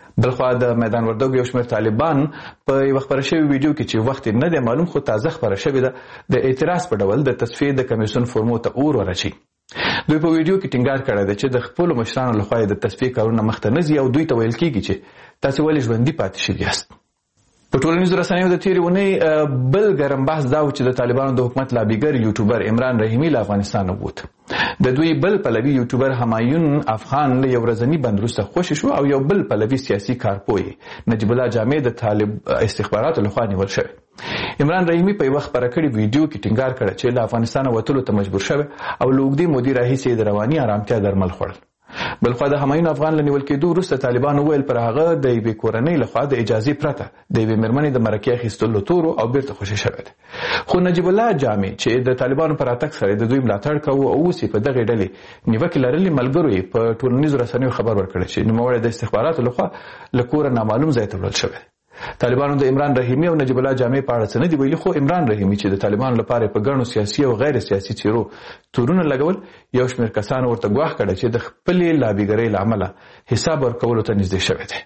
بلخوا د میدان وردګو یو شمېر طالبان په یو خبره شوی ویډیو کې چې وخت نه دی معلوم خو تازه خبره شوې ده د اعتراض په ډول د تصفیې د کمیسیون فورمو ته اور ورچي. دوی په ویډیو کې ټینګار کړی دی چې د خپلو مشرانو لخوا د تصفیې کارونه مخته نه ځي او دوی ته ویل کېږي چې تاسې ولې ژوندي پاتې شوي یاست. په ټولنیزو رسنیو د تېرې اونۍ بل ګرم بحث دا و چې د طالبانو د حکومت لابیګر یوټیوبر عمران رحیمي له افغانستان ووت. د دوی بل پلوي یوټیوبر همایون افغان له یو ورځني بند وروسته خوشي شو او یو بل پلوي سیاسي کارپوی نجیب الله جامع د طالب استخباراتو لخوا نیول شوی. عمران رحیمي په یوه خپره کړې ویډیو کې ټینګار کړی چې له افغانستانه وتلو ته مجبور شوی او له اوږدې مودې راهیسې د رواني ارامتیا درمل خوړل. بلخوا د همایون افغان له نیول کېدو وروسته طالبانو وویل پر هغه د یوې کورنۍ لخوا د اجازې پرته د یوې مېرمنې د مرکې اخیستلو تورو او بیرته خوشي شوی دی. خو نجیب الله جامع چې د طالبانو پر راتګ سره د دوی ملاتړ کوو او اوس یې په دغې ډلې نیوکې لرلې ملګرو یې په ټولنیزو رسنیو خبر ورکړی چې نوموړی د استخباراتو لخوا له کوره نامعلوم ځای ته وړل شوی. طالبانو د عمران رحیمي او نجیب الله جامع په اړه څه نه دي ویلي خو عمران رحیمي چې د طالبانو لپاره په ګڼو سیاسي او غیر سیاسي څیرو تورونه لګول یو شمېر کسان ورته ګواښ کړی چې د خپلې لابیګرۍ له امله حساب ورکولو ته نږدې شوی دی.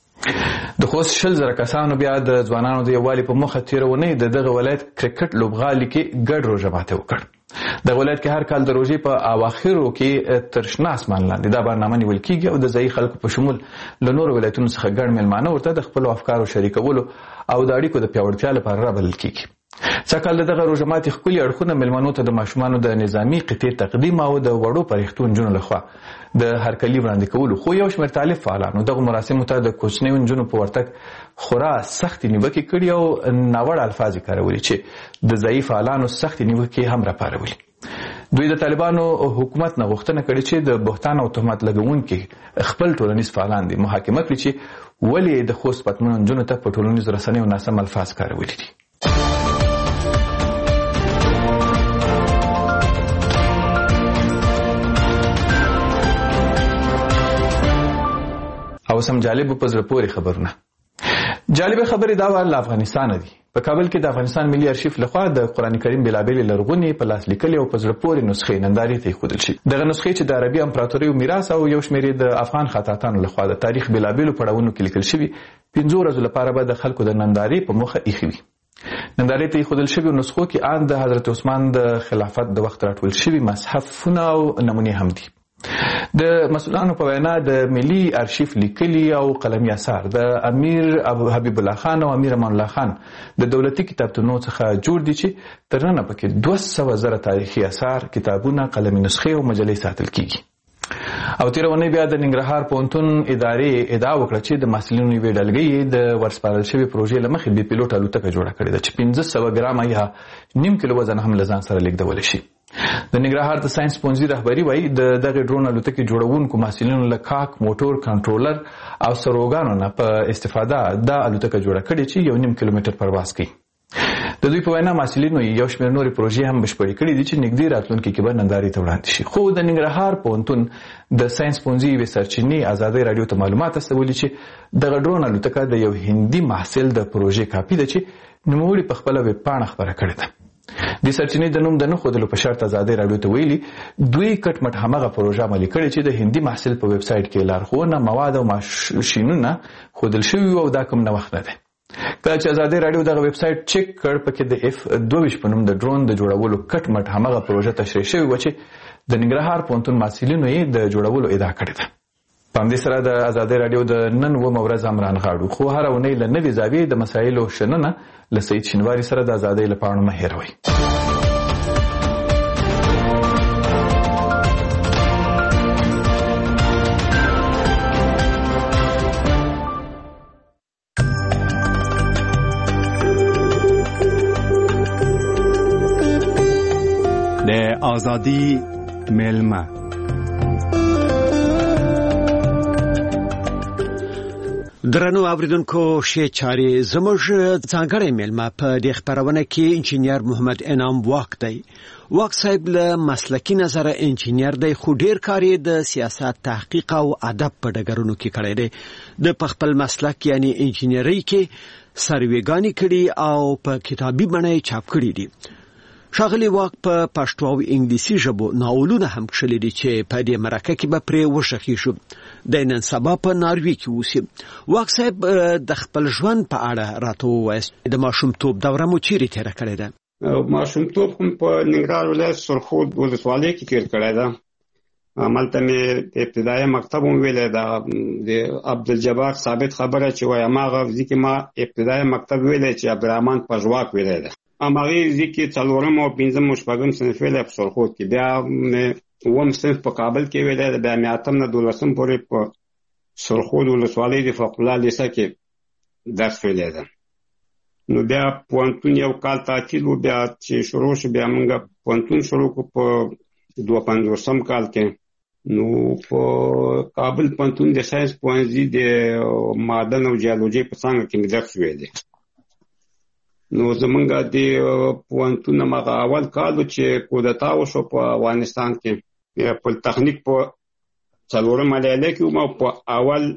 د خوست 100,000 کسانو بیا د ځوانانو د یووالي په موخه تېره اونۍ د دغه ولایت کرکټ لوبغالي کې ګډ روژه ماتی وکړ. دغه ولایت کې هر کال د روژې په اواخرو کې تر شنه اسمان لاندې دا برنامه نیول کېږي او د ځایي خلکو په شمول له نورو ولایتونو څخه ګڼ میلمانه ورته د خپلو افکارو شریکولو او د اړیکو د پیاوړتیا لپاره رابلل کېږي. سږکال د دغه روژه ماتي ښکلي اړخونه میلمنو ته د ماشومانو د نظامي قطعې تقدیم او د وړو پرښتو نجونو لخوا د هرکلي وړاندې کولو خو یو شمېر طالب فعالانو دغو مراسمو ته د کوچنیو نجونو په ورتګ خورا سختې نیوکې کړي او ناوړه الفاظ یې کارولي چې د ځایي فعالانو سختې نیوکې هم راپارولي. دوی د طالبانو حکومت نه غوښتنه کړې چې د بهتان او تهمت لګونکي خپل ټولنیز فعالان دي محاکمه کړي چې ولې د خوست پتمنو نجونو ته په ټولنیزو رسنیو ناسم الفاظ کارولي دي. او سم جالب په زړه پورې خبرونه. جالب خبرې دا و له افغانستانه دي. په کابل کې د افغانستان ملي ارشیف لخوا د قرآن کریم بېلابېلې لرغونې په لاس لیکلې او په زړه پورې نسخې نندارې ته ایښودل شي. دغه نسخې چې د عربي امپراتوریو میراث او یو شمېر د افغان خطاطانو لخوا د تاریخ بېلابېلو پړاوونو کې لیکل شوي 15 ورځو لپاره به د خلکو د نندارې په موخه ایښې وي. نندارې ته ایښودل شوي نسخو کې ان د حضرت عثمان د خلافت د وخت راټول شوي مصحفونه او نمونې هم دي. د مسؤلانو په وینا د ملي ارشیف لیکلي او قلمي اثار د امیر حبیب الله خان او امیر امان الله خان د دولتي کتابتونو څخه جوړ دي چې تر ننه پکې 200,000 تاریخي اثار کتابونه قلمي نسخې او مجلې ساتل کیږي. او تېره اونۍ بیا د ننګرهار پوهنتون ادارې ادعا وکړه چې د محصلینو یوې ډلګۍ د ورسپارل شوې پروژې له مخې بې پیلوټ الوتکه جوړه کړې ده چې 1500 ګرامه یا 0.5 کیلو وزن هم له ځان سره لیږدولی شي. د ننګرهار د ساينس پوهنځي رهبري وایي د دغه ډرون الوتکې جوړونکو محصلینو له کاک موټور کنټرولر او سروګانو نه په استفاده دا الوتکه جوړه کړې چې 1.5 کیلومتر پرواز کوي. د دوی په وینا محصلینو یو شمېر نورې پروژې هم بشپړې کړې دي چې نږدې راتلونکي کې به نندارې ته وړاندې شي. خو د ننګرهار پوهنتون د ساينس پوهنځي یوې سرچینې ازادۍ راډیو ته معلومات استولي چې دغه ډرون الوتکه د یو هندي محصل د پروژې کاپي ده چې نوموړي په خپله ویبپاڼه خپره کړې ده. د سرچینې د نوم د نه ښودلو په شرط ازادۍ راډیو ته ویلي دوی کټ مټ همغه پروژه عملي کړې چې د هندي محصل په ویب سایټ کې لارښوونه مواد او ماشینونه ښودل شوي او دا کوم نوښت نه دی. کله چې ازادۍ راډیو دغه ویب سایټ چک کړ پکې د F22 په نوم د ډرون د جوړولو کټ مټ همغه پروژه تشریح شوې وه چې د ننګرهار پوهنتون محصلینو یې د جوړولو ادعا کړې ده. په همدې سره د ازادۍ راډیو د نن 9 ورځ هم رانغاړو خو هره اونۍ له نوې زاویې د مسایلو شننه له سعید شینواري سره د ازادۍ له پاڼو مه هېروئ. د ازادي میلمه درنو اوریدونکو شه چاري زموږ څنګه میلمه په دې خبرونه کې انجینیر محمد انعام واک دی. واک صاحب له مسلکی نظر انجینیر دی خو ډیر کاری د سیاست تحقیق او ادب په ډګرونو کې کړی دی. د خپل مسلک یعنی انجینری کې سرویګانی کړي او په کتابي بڼه چاپ کړي دي. ښاغلي واک په پښتو او انګلیسي ژبو ناولونه هم کښلي دي چې په دې مرکه کې به پرې وشخیږو د نن سبا په ناروی کې اوسي. واک صاحب د خپل ژوند په اړه راته ووایاست. د ماشومتوب دوره مو چیرې تېره کړې ده؟ ماشومتوب هم په ننګرهار ولایت سرخود ولسوالۍ کې تېر کړی ده. هملته مې ابتدایي مکتب هم ویلی ده. د عبدالجبار ثابت خبره چې وایي هماغه ځای کې ما ابتدایي مکتب ویلی چې عبدالرحمن پژواک ویلی ده. هماغې ځای کې 4 او 5 او 6 صنف ویلی په سرخود کې. بیا مې 9 صنف په کابل کې ویلی ده. بیا مې 8 نه 12 پورې په سرخود ولسوالۍ د فقر الله لیسه کې درس ویلی ده. نو بیا پوهنتون یو کال تعطیل و. بیا چې شروع شو بیا موږ پوهنتون شروع کړو په 52 کال کې. نو په کابل پوهنتون د ساینس پوهنځي د معدن او جیولوژي په څانګه کې مې درس ویلی. نو زمونږ د پوهنتون هغه اول کال چې کودتا وشو په افغانستان کې په تخنیک په 4 لیلیه کې وم او په اول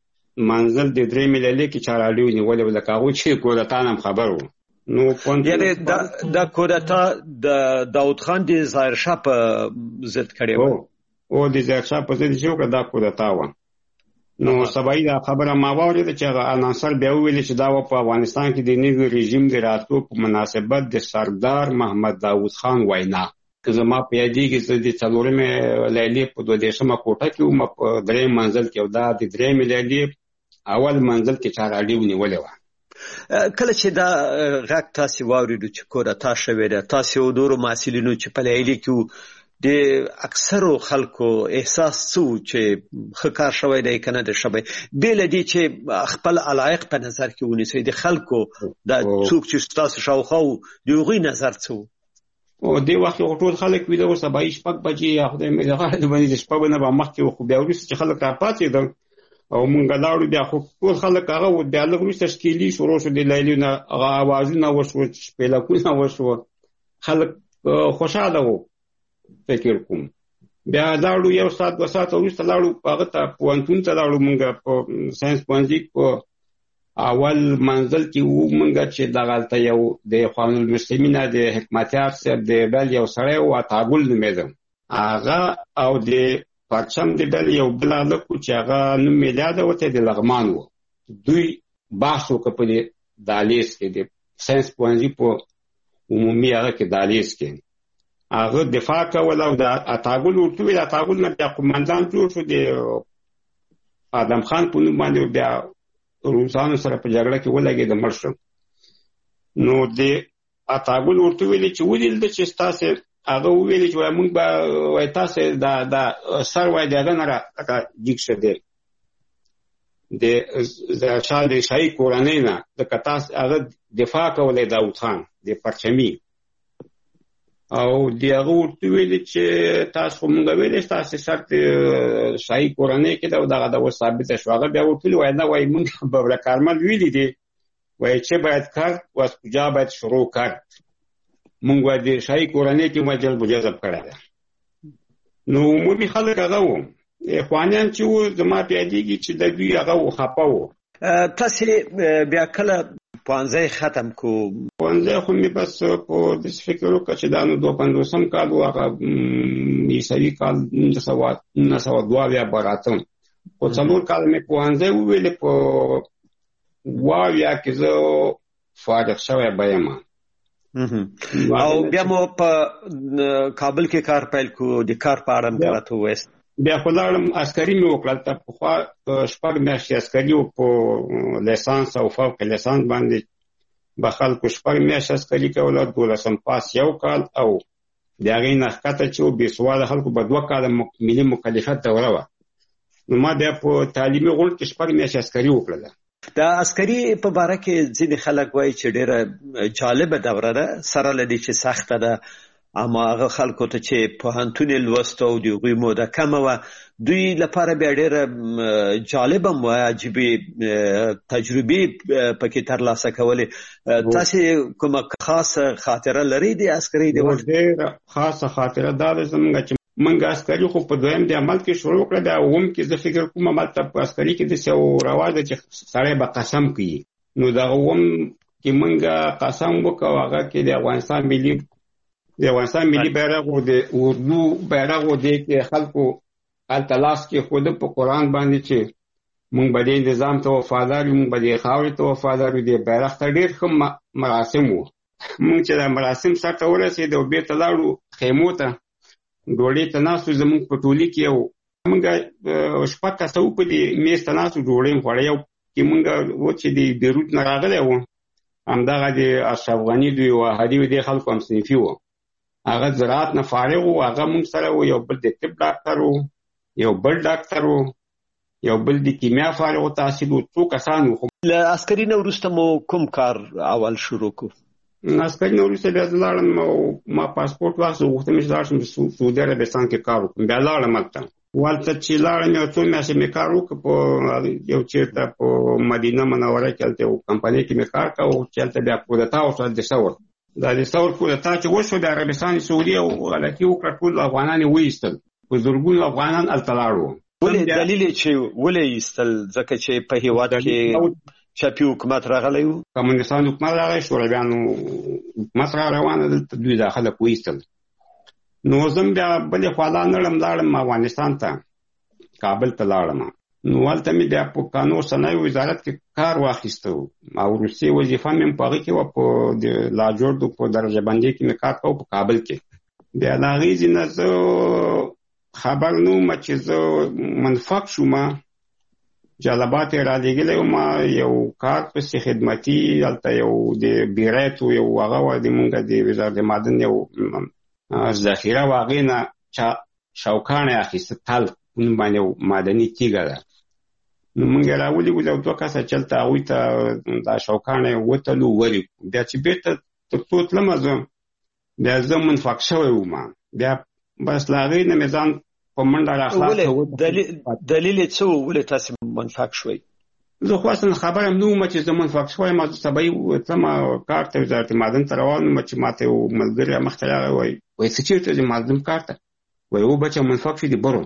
منزل د 3 لیلیه کې چارالي ونیولې و لکه هغوی چې کودتا نه خبر و. نو یعنې دا کودتا د داود خان د ظاهرشاه په ضد کړې وه او د ظاهرشاه په ضد چې وکړه دا کودتا وه. نو سبایي دا خبره ما واورېده چې هغه انانسر بیا وویلې چې دا په افغانستان کې د نوي رژیم د راتلو په مناسبت د سردار محمد داود خان وینا. که زما په یادېږي زه د 4 لیلیې په 22 کوټه کې وم په 3 منزل کې او دا د 3 لیلیې اول منزل کې چارالي ونیولې وه. کله چې دا غږ تاسې واورېدو چې کودتا شوې ده، تاسې او نورو محصلینو چې په لیلیه کې د اکثرو خلکو احساس څه چې ښه کار شوی دی که نه دی شوی، بې له دې چې خپل علایق په نظر کې ونیسئ د خلکو دا څوک چې ستاسو شاوخوا وو د هغوی نظر څه و؟ او دې وخت کې ټول خلک ویده وو. سبایي 6 بجې یا خدای مې د غاړې باندې د 6 نه به مخکې وو. خو بیا وروسته چې خلک راپاڅېدل او مونږ لاړو بیا خو ټول خلک هغه و. بیا لږ وروسته ښکېلي شروع شو د لیلیو نه، هغه اوازونه وشوه، شپېلکونه وشوه، خلک خوشحاله وو. فکر کوم بیا لاړو 1 ساعت 2 ساعت وروسته لاړو هغه ته پوهنتون ته لاړو. مونږ په ساینس پوهنځي په اول منزل کې وو مونږ چې دغلته یو د اخوان المسلمین د حکمتیار صاحب د بل یو سړی و عطاګل نومېده. هغه او د پرچم د بل یو بل هلک و چې هغه نوم یې یاده ورته د لغمان و. دوی بحث وکړه په د دهلیز کې د ساینس پوهنځي په عمومي هغه کې دهلیز کې. هغه دفاع کوله او د عطاګل ورته ویل. عطاګل نه بیا قومندان جوړ شو د ادم خان په نوم باندې. بیا روسانو سره په جګړه کې ولګېد، مړ شو. نو د عطاګل ورته ویل چې ولیدل چې ستاسې هغه وویل چې موږ به وایي تاسې دا سر وایي د هغه نه راجګ شه دی د شاه د شاهي کورنۍ نه ځکه تاسې هغه دفاع کولی داود خان د پرچمي. او د هغه ورته ویل چې تاسو خو مونږ ویلې ستاسې سر د شاهي کورنۍ کې ده او دغه د اوس ثابته شو. هغه بیا ورته ویل نه وایي مونږ به کارمل ویلي دي وایي چې باید کرد و از کجا باید شروع کرد. مونږ وایي د شاهي کورنۍ کې ما جلب و جذب کړی ده. نو عمومي خلک هغه وو اخوانیان چې وو زما په یادېږي چې د دوی هغه و خفه وو. تاسې بیا کله پوهنځی ختم کو؟ پوهنځی خو مې بس په داسې فکر وکړه چې دا نو 52 کال و، هغه عیسوي کال 1902 به راتم. خو 4 کال مې پوهنځی وویلې په 82 کې زه فارغ شوی به یم. او بیا مو په کابل کې کار پیل کو. د کار په اړه مې راته ووایاست. بیا خو لاړم عسکري مې وکړل. پخوا 6 میاشتې عسکري و په لیسانس او فوق لیسانس باندې به خلکو 6 میاشتې عسکري کوله. 12 پاس 1 کال او د هغې نه ښکته چې و بېسواده خلکو به 2 کاله ملي مکلفیت دوره وه. نو ما بیا په تعلیمي غونډ کې 6 میاشتې عسکري وکړله. دا عسکري په باره کې ځینې خلک وایي چې ډېره جالبه دوره ده، سره له دې چې سخته ده. اما هغه خلکو ته چې پوهنتون یې لوسته او د هغوی موده کمه وه، دوی لپاره بیا ډېره جالبه هم وه، عجیبې تجربې پکې ترلاسه کولې. تاسې کومه خاصه خاطره لرئ د عسکرۍ د وخت؟ ډېره خاصه خاطره دا ده زموږ چې موږ عسکري خو په 2م د عمل کې شروع کړه. بیا 9م کې زه فکر کوم هملته په عسکري کې داسې یو رواج ده چې سړی به قسم کوي. نو دغه 9م کې موږ قسم وکړو، هغه کې د افغانستان ملي د افغانستان ملي بیرغ او د اردو بیرغ او د خلکو التلاس کې خود په قران باندې چې مونږ به د نظام ته وفادار یو، مونږ به د خاورې ته وفادار یو، د بیرغ ته ډېر ښه مراسم وو. مونږ چې د مراسم سره ته ورسېدو او بیرته لاړو خیمو ته ډوډۍ ته ناستو، زمونږ په ټولي کې یو مونږ شپږ کسه وو په دې میز ته ناستو ډوډۍ مو خوړه. یو کې مونږ و چې د بیروت نه راغلی وو، همدغه د اشرف غني دوی وهادي و دې خلکو هم صنفي وو، هغه زراعت نه فارغ وو، هغه مونږ سره و. یو بل د طب ډاکټر وو، یو بل ډاکټر وو، یو بل د کیمیا فارغ التحصیل وو، څو کسان وو. له عسکري نه وروسته مو کوم کار اول شروع کړو؟ عسکري نه وروسته بیا زه لاړم او ما پاسپورټ واخیست، غوښتم چې لاړ شم سعودي عربستان کې کار وکړم. بیا لاړم هلته، والته چې لاړم یو څو میاشتې مې کار وکړ په یو چېرته په مدینه منوره کې، هلته یو کمپنۍ کې مې کار کاوه چې هلته بیا کودتا وشوه د ثور. دا د ثور کودتا چې وشوه د عربستان سعودي او غلطي وکړه، ټول افغانان یې وایستل، په زرګونو افغانان هلته لاړو. ولې دلیل یې چې ولې ایستل؟ ځکه چې په هېواد کې چاپي حکومت راغلی و، کمونستان حکومت راغلی، شورویانو حکومت را روانه دلته، دوی دا خلک وایستل. نو زه بیا بلې خوا لاړم افغانستان ته، کابل ته لاړم. نو هلته مې بیا په کانو صنایع وزارت کې کار واخیسته او وروستۍ وظیفه مې په هغې کې وه، په لاجوردو په درجه بندۍ کې مې کار کوه په کابل کې. بیا د هغې ځینه زه خبر نه وم چې زه منفق شوم، جلبات یې رالېږلی وم، یو کار پسې خدمتي، هلته یو د بیریت یو هغه وه د مونږ د وزارت معدن یو ذخیره وه، هغې نه چا شوکاڼی اخیسته، تل نوم باندې یو معدني تیږه ده. نو مونږ یې راولېږو او دوه کسه چې هلته هغوی ته دا شوکاڼی وتلو ولې. بیا چې بېرته تر څو تلمه زه بیا زه منفق شوی وم، بیا بس له هغې نه مې ځان په منډه راخلاص کړو. دلیل یې څه و؟ ولې تاسې منفق شوئ؟ زه خو اصلا خبر هم نه وم چې زه منفق شوی یم. زه سبا تلمه کار ته وزارت معدن ته روان وم چې ما ته یو ملګري مخکې راغی، وایي څه چېرته ځې معدن کار ته؟ وایي و بچه منفق شوي دي برو.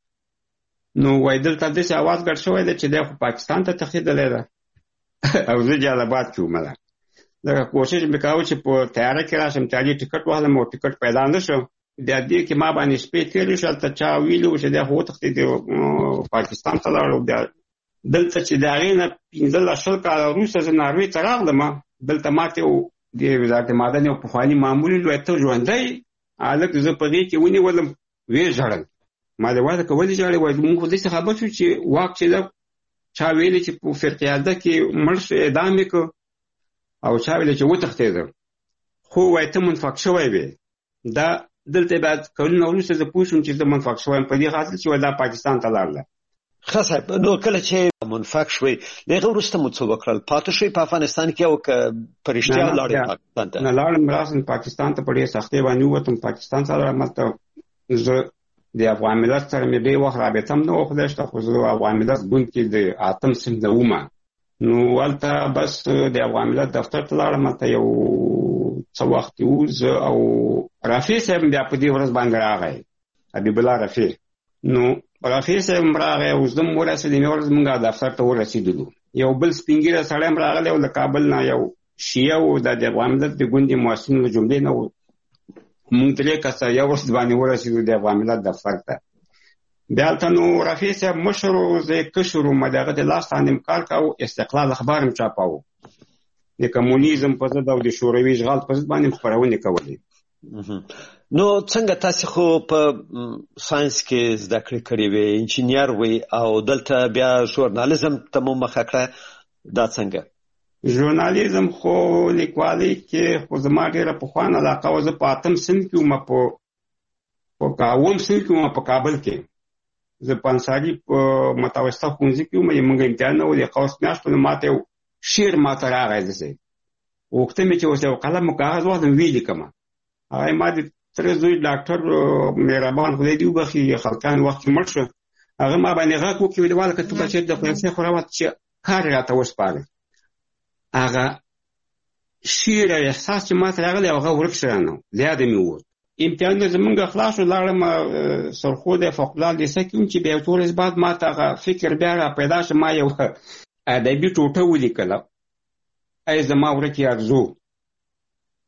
نو وایي دلته داسې اواز ګډ شوی دی چې دی خو پاکستان ته تښتېدلی ده او زه جلبات کې وم. لکه کوشش مې کاوه چې په تیاره کې راشم، تیارې ټکټ واخلم او ټکټ پیدا نه شو. بیا دې کې ما باندې شپې تېرې شو، هلته چا ویلي و چې دی خو وتښتېدی پاکستان ته لاړ. بیا دلته چې د هغې نه 15-20 کاله وروسته زه ناروې ته راغلم، دلته ماته د وزارت معدن یو پخواني مامور وویل ته ژوندی هلک؟ زه په دې کې ونیولم، ویې ژړل. ما د واده که ولې ژاړې؟ وایي مونږ خو داسې خبر شو چې واک چې ده چا ویلې چې په فرقیاده کې مړ شو اعدام یې کړ، او چا ویلې چې وتښتېده، خو وایي ته منفق شوی وې. دا دلته بیا کلونه وروسته زه پوه شوم چې زه منفق شوی یم په دې خاطر چې دا پاکستان ته لاړله. ښه صاحب، نو کله چې منفق شوئ له هغه وروسته مو څه وکړل؟ پاتې شوئ په افغانستان کې او که په رښتیا لاړئ پاکستان ته؟ نه لاړم، راسم پاکستان ته په ډېرې سختۍ باندې ووتم. پاکستان ته لاړم، هلته زه د افغان ملت سره مې ډېر وخت رابطه هم نه وه خدای شته، خو زه افغان ملت ګوند کې د 8 صنف نه وم. نو هلته بس د افغان ملت دفتر ته لاړم، هلته یو څه وخت وو، زه او رفیع صاحب بیا په دې ورځ باندې راغی، حبیب الله رفیع. نو رفیع صاحب هم راغی او زه هم ورسېدم، یوه ورځ مونږ دفتر ته ورسېدلو. یو بل سپین ږیری سړی هم راغلی او له کابل نه یو شیعه و، دا د افغان ملت د ګوند مؤسسینو له جملې نه و. مونږ 3 کسه یو ورځ باندې ورسېدو د افغان ملت دفتر ته. بیا هلته نو رفیع صاحب مشر و، زه یې کشر وم، د هغه د لاس لاندې م کار کاوه، استقلال اخبار هم چاپاوه، د کمونیزم په ضد او د شوروي اشغال په ضد باندې م خپرونې کولې. نو څنګه تاسې خو په ساینس کې زده کړې کړې وې، انجینیر وې او دلته بیا ژورنالیزم ته مو مخه کړه، دا څنګه؟ ژورنالیزم خو لیکوالۍ کې خو زما ډېره پخوانه علاقه وه. زه په 8 صنف کې وم، په 9 صنف کې وم په کابل کې. زه په انصاري په متوسطه ښوونځي کې وم، موږ امتحانونه و د قوس میاشتو. نو ما ته یو شعر ما ته راغی، داسې غوښتم مې چې اوس یو قلم او کاغذ واخلم ویې لیکمه. هغه ما د تره زوی ډاکټر مهربان خدای دې وبخښي خلقان وخت کې مړ شو، هغه ما باندې غږ وکړي، ویل والله که ته بچې د فرانسې خو راوت چې کار یې راته وسپارې. هغه شعر احساس چې ما ته راغلی هغه ورک شو رانه، له یاده مې ووت. امتحانونه زمونږ خلاص شو، لاړم سرخود فوقالعاده لیسه کې وم چې بیا یو څو ورځې بعد ما ته هغه فکر بیا را پیدا شو، ما یو ادبي ټوټه ولیکله، ای زما ورکې ارزو.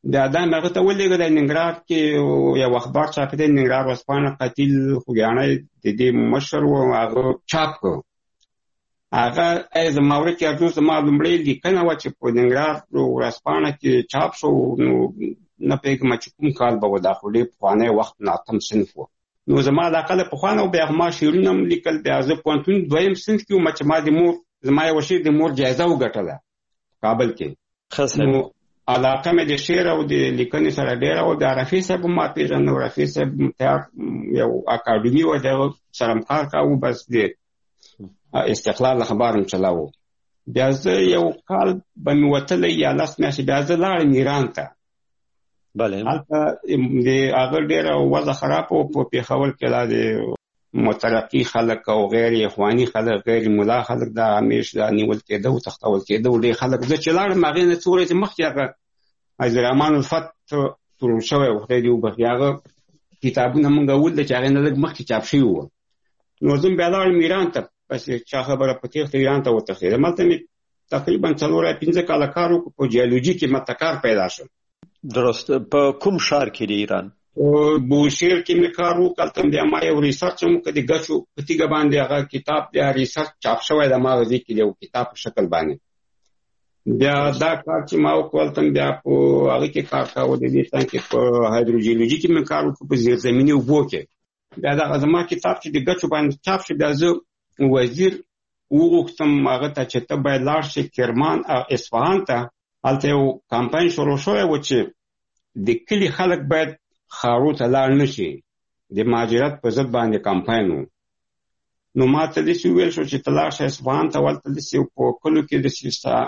بیا دا هغه ته ولېږه د ننګرهار کې یو اخبار چاپ دی ننګرهار ورځپاڼه قتیل خوږیاڼی د دې مشر و هغه چاپ کړ هغه زما ورکې ارزو زما لومړۍ لیکنه وه چې په ننګرهار ورځپاڼه کې چاپ شو نو نه پوهېږم چې کوم کال به و دا خو ډېر پخوانی وخت ناتم صنف و نو زما علاقه له پخوا نه بیا ما شعرونه هم لیکل بیا زه پوهنتون دویم صنف کې وم چې ما د مور زما یوه شعر د مور جایزه وګټله کابل کې نو علاقه مې د شعر او د لیکنې سره ډېره وه بیا رفیع صاحب ما پېژنده رفیع صاحب یو اکاډمي وه د هغه سره هم کار کاوه بس د استقلال اخبار هم چلاوه بیا زه یو کال به مې وتلی یا لس میاشتې بیا زه لاړم ایران ته هلته د هغه ډېره وضع خراب و په پېښور کې لا د مترقي خلک او غیر اخواني خلک غیر ملا خلک دا همیش دا نیول کېده او تختول کېده او ډېر خلک زه چې لاړم هغې نه څو ورځې مخکې هغه عبدالرحمن الفت تړل شوی و خدای دې وبخښي هغه کتابونه موږ ولده چې هغې نه لږ مخکې چاپ شوي وو نو زه بیا لاړم ایران ته بس چا خبره په تېښته ایران ته وتښتېدم هلته مې تقریبا 4-5 کاله کار وکړو په جیولوجي کې ماته کار پیدا شو درست په کوم ښار کې د ایران بوشهر کې مې کار وکړ هلته بیا ما یو ریسرچ هم وکړ د ګچو په تیږه باندې هغه کتاب بیا ریسرچ چاپ شوی د ما غځې کې د یو کتاب په شکل باندې بیا دا کار چې ما وکړ هلته بیا په هغه کې کار کاوه د دې څنګ کې په هایدروجیولوژي کې مې کار وکړ په زیرزمیني اوبو کې بیا دغه زما کتاب چې د ګچو باندې چاپ شو بیا زه وزیر وغوښتم هغه ته چې ته باید لاړ شې کرمان او اصفهان ته هلته یو کمپاین شروع شوی و چې د کلي خلک باید ښارو ته لاړ نه شي د مهاجرت په ضد باندې کمپاین و نو ما ته داسې وویل شو چې ته لاړ شه اصفهان ته هلته داسې په کلو کې داسې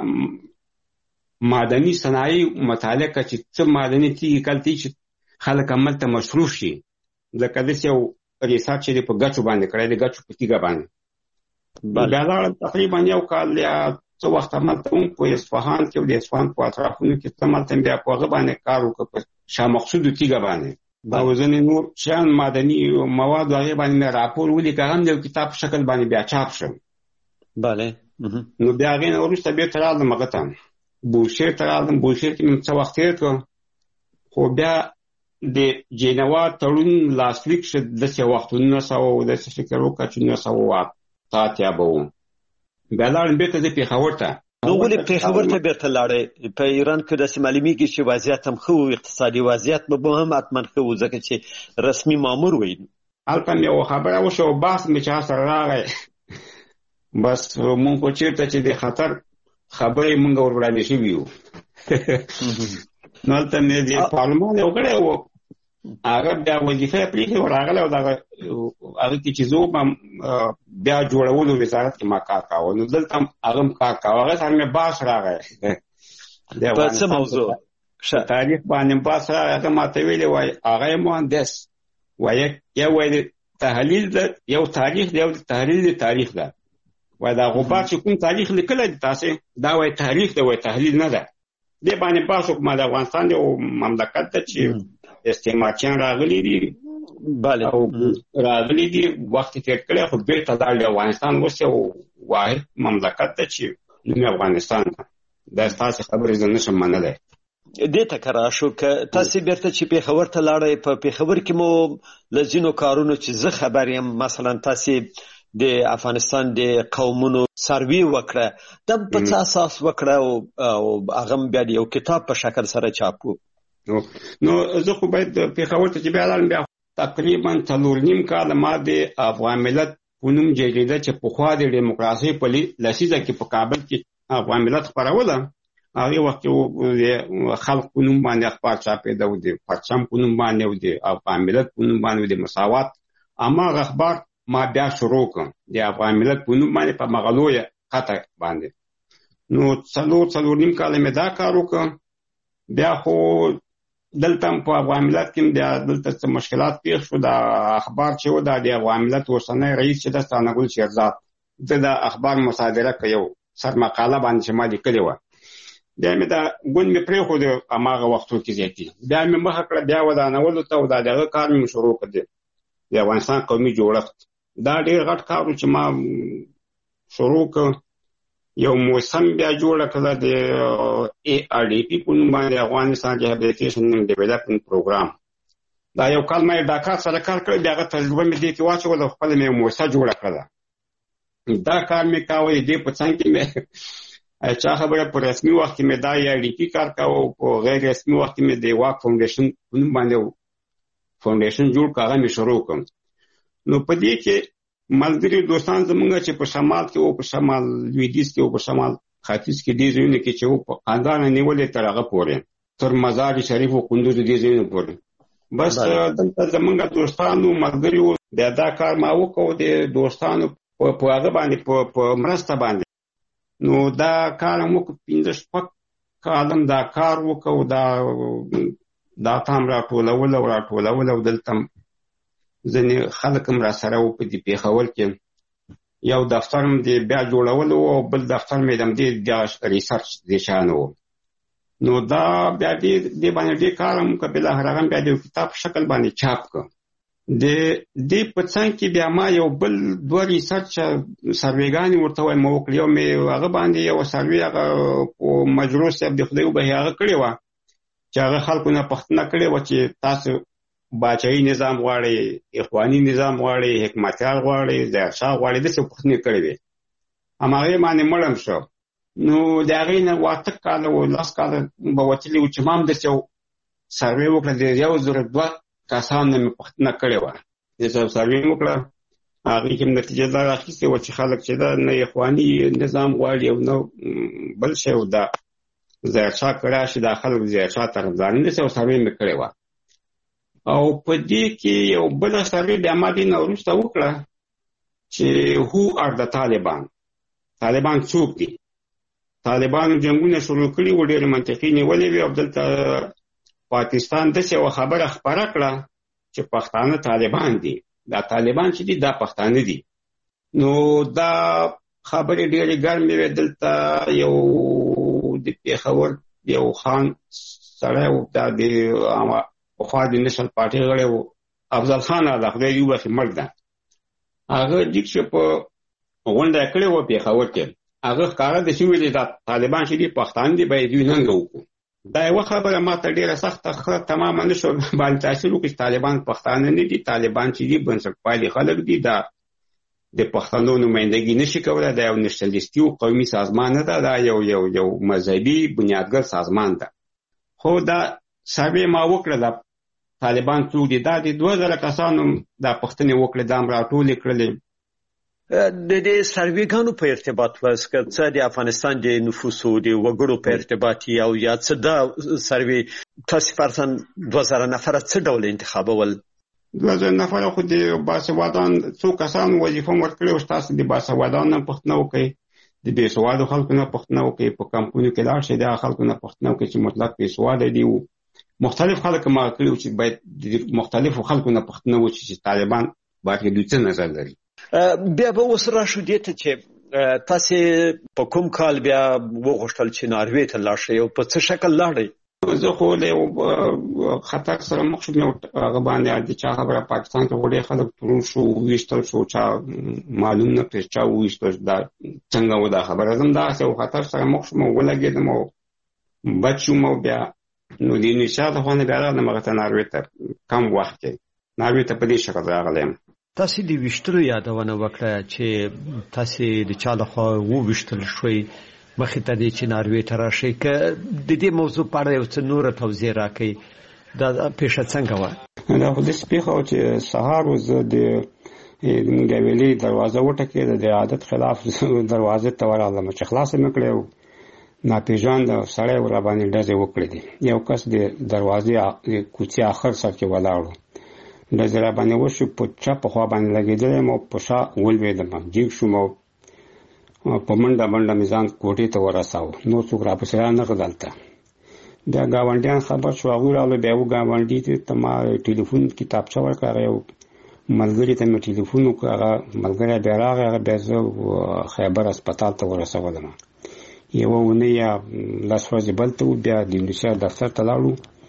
معدني صنایع مطالعه کړه چې څه معدني تیږې کلتې چې خلک هملته مصروف شي لکه داسې یو ریسرچ چې دی په ګچو باندې کړی د ګچو په تیږه باندې بیا لاړم تقریبا یو کال یا څه وخت هملته هم په اصفهان کې او د اصفهان په اطرافونو کې هملته بیا په هغه باندې کار وکړ په شاه مقصودو تیږه باندې او ځینې نور شیان معدني مواد هغې باندې مې راپور ولیکه هغه هم د یو کتاب په شکل باندې بیا چاپ شم بله نو بیا هغې نه وروسته بېرته راغلم هغه ته بوشهر ته راغلم بوشهر کې مې څه وخت تېر کړ خو بیا د جنوا تړون لاسلیک شو داسې وخت 1900 داسې فکر وکړه چې 1900 به و بیا لاړم بېرته زه پېښور ته نو ولې پېښور ته بېرته لاړې په ایران کې داسې معلومېږي چې وضعیت هم ښه و اقتصادي وضعیت به هم حتما ښه و ځکه چې رسمي مامور وی هلته مې یوه خبره وشوه او بحث مې چا سره راغی بس مونږ خو چېرته چې د خطر خبرې مونږ ور وړاندې شوي وو نو هلته مې د پارلمان یو غړی و هغه بیا وظیفه یې پرېښې راغلی او دغه هغه کې چې زه وم بیا جوړولو وزارت کې ما کار کاوه نو دلته هم هغه هم کار کاوه هغه سره مې بحث راغی په څه موضوع تاریخ باندې بحث راغی هغه ماته ویلې وایي هغه یې مهندس وایي یو وایي تحلیل ده یو تاریخ دی یو تحلیل د تاریخ ده وایي دا غبار چې کوم تاریخ لیکلی دی تاسې دا وایي تاریخ ده وایي تحلیل نه ده دې باندې بحث وکړم د افغانستان یو مملکت ده چې استعمارچیان راغلي دي بله او راغلي دي وخت تېر کړی خو بېرته لاړ د افغانستان اوس یو واحد مملکت ده چې نوم یې افغانستان ده دا ستاسې خبرې زه نشم منلی دې ته که راشو که تاسې بېرته چې پېښور ته لاړئ په پېښور کې مو له ځینو کارونو چې زه خبر یم مثلا تاسې د افغانستان د قومونو سروې وکړه دا په څه اساس وکړه او هغه بیا د یو کتاب په شکل سره چاپ نو زه خو باید پېښور ته چې بیا لاړم بیا تقریبا 4.5 کاله ما د افغان ملت په نوم جریده چې پخوا د ډیموکراسۍ په لسیزه کې په کابل کې افغان ملت خپروله هغې وخت کې خلق په نوم باندې اخبار چاپېده او د پرچم په نوم باندې او د افغان ملت په نوم باندې د مساوات هماغه اخبار ما بیا شروع کړ د افغان ملت په نوم باندې په مغلویه خطه باندې نو 4.5 کاله مې دا کار وکړ بیا خو دلته په افغان ملت کې بیا دلته څه مشکلات پیښ شو دا اخبار چې و دا د افغان ملت اوسنی رئیس چې د ستانګل شیرزاد زه د اخبار مصادره کوي سر مقاله باندې چې ما لیکلې وه بیا مې دا ګوند مې پرېښود هماغه وختو کې زیاتي بیا مې مخه کړه بیا ودانولو ته او دا د هغه کار مې شروع کړ د افغانستان قومي جوړښت دا ډېر غټ کار و چې ما شروع کړ یو موسم بیا جوړ کړل د ARDP په نوم باندې افغانستان ریهابلیټیشن اینډ ډیولپمنٹ پروګرام. دا یو کال مې ډاکا سره کار کړی، بیا هغه تجربه مې دې کې واچول، خپل مې موسسه جوړ کړل. دا کار مې کاوه دې په څنګه کې مې چا خبره په رسمي وخت کې مې دا ARDP کار کاوه، په غیر رسمي وخت کې مې د واک فاونډیشن په نوم باندې فاونډیشن جوړ کړه، مې شروع کړم. نو په دې کې ملګری دوستان زمونږ چې په شمال کې او په شمال لویدیځ کې او په شمال ختیځ کې دې ځایونه کې چې په خاندان نیولې تر هغه پورې تر مزار شریف او کندوز دې ځایونه پورې بس دلته زمونږ دوستانو ملګریو دا کار ما وکړو د دوستانو په هغه باندې په مرسته باندې. نو دا کار موږ 15 کالم دا کار وکړو، دا تام راټولول او دلته ځنې خلک هم را سره و په دې پېښور کې یو دفتر هم دې بیا جوړول او بل دفتر مې هم دې ریسرچ دې شان و. نو دا بیا دې باندې دې کار هم کبله هرغه بیا د کتاب شکل باندې چاپ کړ. دې په څنګه کې بیا ما یو بل 2 ریسرچ سروېګانې ورته وای مو وکړ، یو مې هغه باندې یو سروې هغه په مجروح صاحب د خدای به هغه کړی و چې هغه خلکو نه پښتنه کړی و چې تاسو باچایي نظام غواړي، اخواني نظام غواړي، حکمتیار غواړي، ظاهرشاه غواړي، د څه پښتنې کړی وي. هماغه باندې مړم شو. نو د هغې نه 8 کاله او 10 کاله به وتلي و چې ما هم داسې یو سروې وکړه، د 102 کسانو مې پښتنه کړې وه. داسې سروې وکړه، هغې کې نتیجه دا راخیستې وه چې خلک چې دا نه اخواني نظام غواړي او نه بل شی و، دا ظاهرشاه کړی شي، دا خلک ظاهرشاه طرفداران داسې یو سروې مې کړې وه. او په دې کې یو بل سروې بیا ما دې نه وروسته وکړه چې هو آر د طالبان څوک دي. طالبانو جنګونه شروع کړي و، ډېرې منطقي نیولې وې، او دلته پاکستان داسې یوه خبره خپره کړه چې پښتانه طالبان دي. دا طالبان چې دي دا پښتانه دي. نو دا خبرې ډېرې ګرمې وې. دلته یو د پېښور یو خان سړی و، دا د پخوا د نشل پارټۍ غړی و، افضل خان د خدای دې وبخښي مړ ده. هغه ډیک چې په غونډه یې کړې وه پېښور کې، هغه ښکاره ده چې ویلې دا طالبان چې دي پښتانه دي باید دوی ننګه وکړو. دا یوه خبره ما ته ډېره سخته ښه تمامه نه شو باندې تاثیر وکړي چې طالبان پښتانه نه دي. طالبان چې دي بنسټپالي خلک دي، دا د پښتنو نمایندګي نشي کولی، دا یو نشنلیستي او قومي سازمان نه ده، دا یو مذهبي بنیادګر سازمان ده. خو دا سروې ما وکړه د طالبان څوک دي، دا د 2000 کسانو دا پوښتنې وکړې، دا هم راټولې کړلې. د دې سروېګانو په ارتباط واسکه څه د افغانستان د نفوسو د وګړو په ارتباط او یا څه دا سروې تاسو فرضاً 2000 نفر څه ډول انتخابول؟ 2000 نفر خو د باسوادان څو کسانو وظیفه ورکړې او تاسو د باسوادان نه پوښتنه وکړئ، د بې سوادو خلکو نه پوښتنه وکړئ، په کمپونو کې لاړ شئ، د خلکو نه پوښتنه وکړئ چې مطلق بې سواده دي. مختلف خلک ما کړي چې باید مختلفو خلکو نه پوښتنه وکړي چې طالبان باید دوی څه نظر لري. بیا به اوس راشو دې ته چې تاسو په کوم کال بیا وغوښتل چې ناروې ته لاړ شئ او په څه شکل لاړئ؟ زه خو له خطر سره مخ شوم، هغه باندې د چا خبره پاکستان ته وړي خلک ترور شو، ویشتل شو، چا معلوم نه کړ چا ویشتل، دا څنګه و دا خبره. زم دا څه خطر سره مخ شوم، ولګېدم او بچ شوم. او بیا نو د نشاط خو نه بیا راغلم هغه ته ناروې ته، کم وخت کې ناروې ته په دې شکل راغلم. تاسو د ویشتلو یادونه وکړه چې تاسو د چا لخوا وویشتل شوئ مخې ته دی چې ناروې ته راشئ، که د دې موضوع په اړه یو څه نوره توضیح راکړئ، دا پیښه څنګه وه؟ دا خو داسې پیښه وه چې سهار و زه د موږ د ویلې دروازه وټکېده، د عادت خلاف دروازې ته ورغلم چې خلاصه مې کړې و، ناپېژانده سړی ورباندې ډزې وکړې دي. یو کس د دروازې د کوڅې آخر سر کې ولاړ و، ډزې راباندې وشو، په چپه خوا باندې لګېدلی یم او په شا ولوېدم، جګ شوم او په منډه مې ځان کوټې ته ورساوه. نور څوک راپسې رانغلل. دلته بیا ګاونډیان خبر شو، هغوی راغلل. بیا یو ګاونډي ته ما ټلیفون کتابچه ورکړه، هغه یو ملګري ته مې ټلیفون وکړ، هغه ملګری بیا راغی، هغه بیا زه خیبر هسپتال ته ورسولم. یوه اونۍ یا 10 ورځې بلته و. بیا د انډوسیا دفتر ته لاړو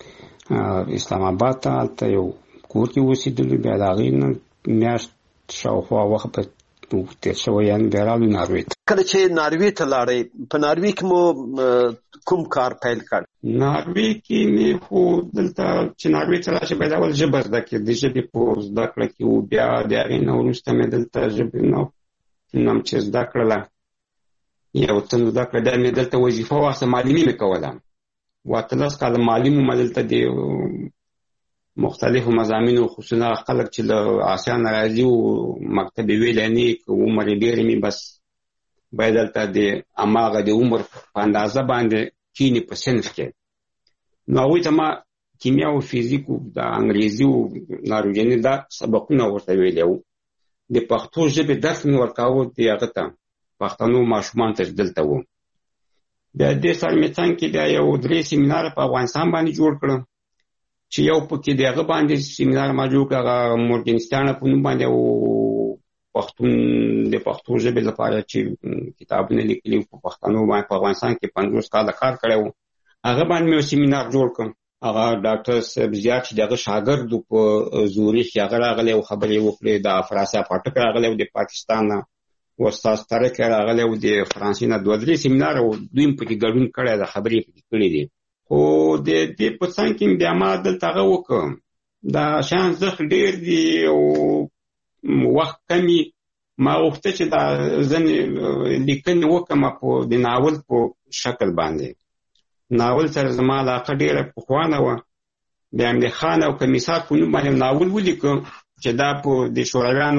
اسلام آباد ته، هلته یو کور کې اوسېدلو. بیا د هغې نه میاشت شاوخوا وخت تیر شوی یعنی بیا راغلو ناروې ته. کله چې ناروې ته لاړې په ناروې کې مو کوم کار پیل کړ؟ ناروې کې مې خو دلته چې ناروې ته راشي باید اول ژبه زده کړې. د ژبې په زده کړه کې و بیا د هغې نه وروسته مې دلته ژبې نم چې زده کړله یو څه زده کړه بیا مې دلته وظیفه واخیسته معلمي مې کوله. 18 کاله معلم وم دلته د مختلفو مضامینو خصوصا خلک چې له آسیا نه راځي او مکتب ویلاني عمر یې ډېر مې بس باید دلته د هماغه د عمر په اندازه باندې کینی په صنف کې. نو هغوی ته ما کیمیا او فیزیک او د انګریزي او ناروژني دا سبقونه ورته ویلي وو. د پښتو ژبې درس مې ورکاوه د هغه ته پښتنو ماشومانو ته دلته وو. بیا دې سره مې څنګ کې بیا یو 3 سیمینار په افغانستان باندې جوړ کړم چې یو پکې د هغه باندې سیمینار ما جوړ کړ هغه مورګنشتاین په نوم باندې او پښتون د پښتو ژبې لپاره چې کتابونه لیکلي په پښتنو باندې په افغانستان کې 50 کاله کار کړی و هغه باندې مې سیمینار جوړ کړ. هغه ډاکټر صاحب زیات چې دغه شاګرد په زوریخ کې هغه راغلی او خبرې وکړې. د افراسیا پاټک راغلی و د پاکستان نه او استاد طارق راغلی و د فرانسې نه. 2-3 سیمینار او دوی پکې ګډون کړی د خبرې پکې کړې دي. خو د دې په څنګ کې بیا ما دلته هغه وکړم دا شان زخ ډېر دي او وخت کمی ما غوښته چې دا ځینې لیکنې وکړم په د ناول په شکل باندې. ناول سره زما علاقه ډېره پخوانه وه. بیا مې خان او کمیسار په نوم باندې ناول ولیکم چې دا په د شورویانو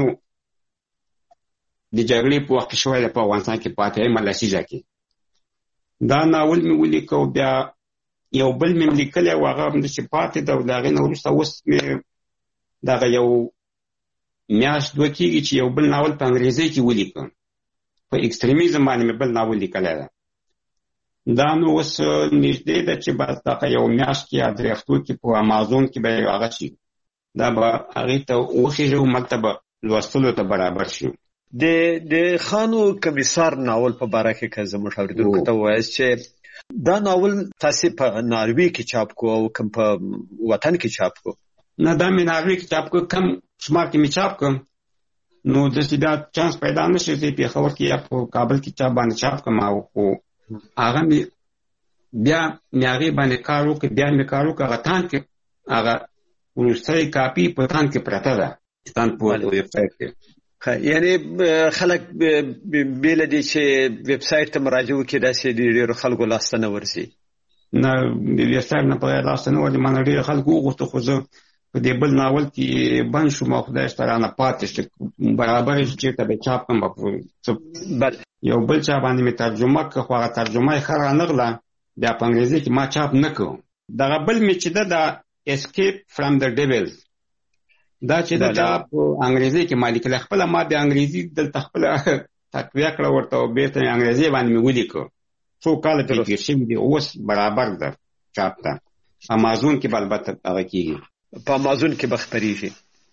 د جګړې په وخت کې شوی دی په افغانستان کې په اتیایمه لسیزه کې. دا ناول مې ولیکه بیا یو بل مې لیکلی و هغه همداسې پاتې ده او د هغې نه وروسته اوس مې دغه یو میاشت 2 کېږي چې یو بل ناول په انګریزۍ کې ولیکم. په ایکستریمیزم باندې مې بل ناول لیکلی ده. دا نو اوس نږدې ده چې بس دغه یو میاشت کې یا 3 هفتو کې په امازون کې به هغه شي دا به هغې ته وخېږي هملته به لوستلو ته برابر شي. د خانو کمیسار ناول په باره کې که زموږ اورېدونکو ته ووایاست چې دا ناول تاسې په ناروې کې چاپ کو او کوم په وطن کې چاپ کو؟ نه دا مې ناروې کې چاپ کو. کم شمار کې مې چاپ کړم نو داسې بیا چانس پیدا نه شي چې پېښور کې یا په کابل کې چاپ باندې چاپ کړم. خو هغه مې بیا مې هغې باندې کار وکړ. بیا مې کار وکړ هغه تان کې هغه وروستۍ کاپي په تان کې پرته ده تان په ویب سایټ کې. یعنی خلک بیله دي چې ویب سایټ ته مراجعه وکړي داسې ډېرو خلکو لاسته نه ورځي؟ نه د ویب سایټ نه په لاسته نه ورځي. ما نه ډېر خلکو وغوښته خو زه په دې بل ناول کې بند شوم او خدای شته رانه پاتې شو برابر چېرته به چاپ کړم یو بل چا باندې مې ترجمه کړه خو هغه ترجمه یې ښه رانغله بیا په انګریزي کې ما چاپ نه کړم. دغه بل مې چې ده د اسکیپ فرام د ډیول دا چې دا په انګریزي کې ما لیکله خپله ما د انګریزي دلته خپله تقویه کړه ورته او بېرته مې انګریزي باندې مې ولیکه. څو کاله پرې تېر شوي دي اوس برابر ده چاپ ته. امازون کې به البته هغه کېږي په امازون کې به خپرېږي.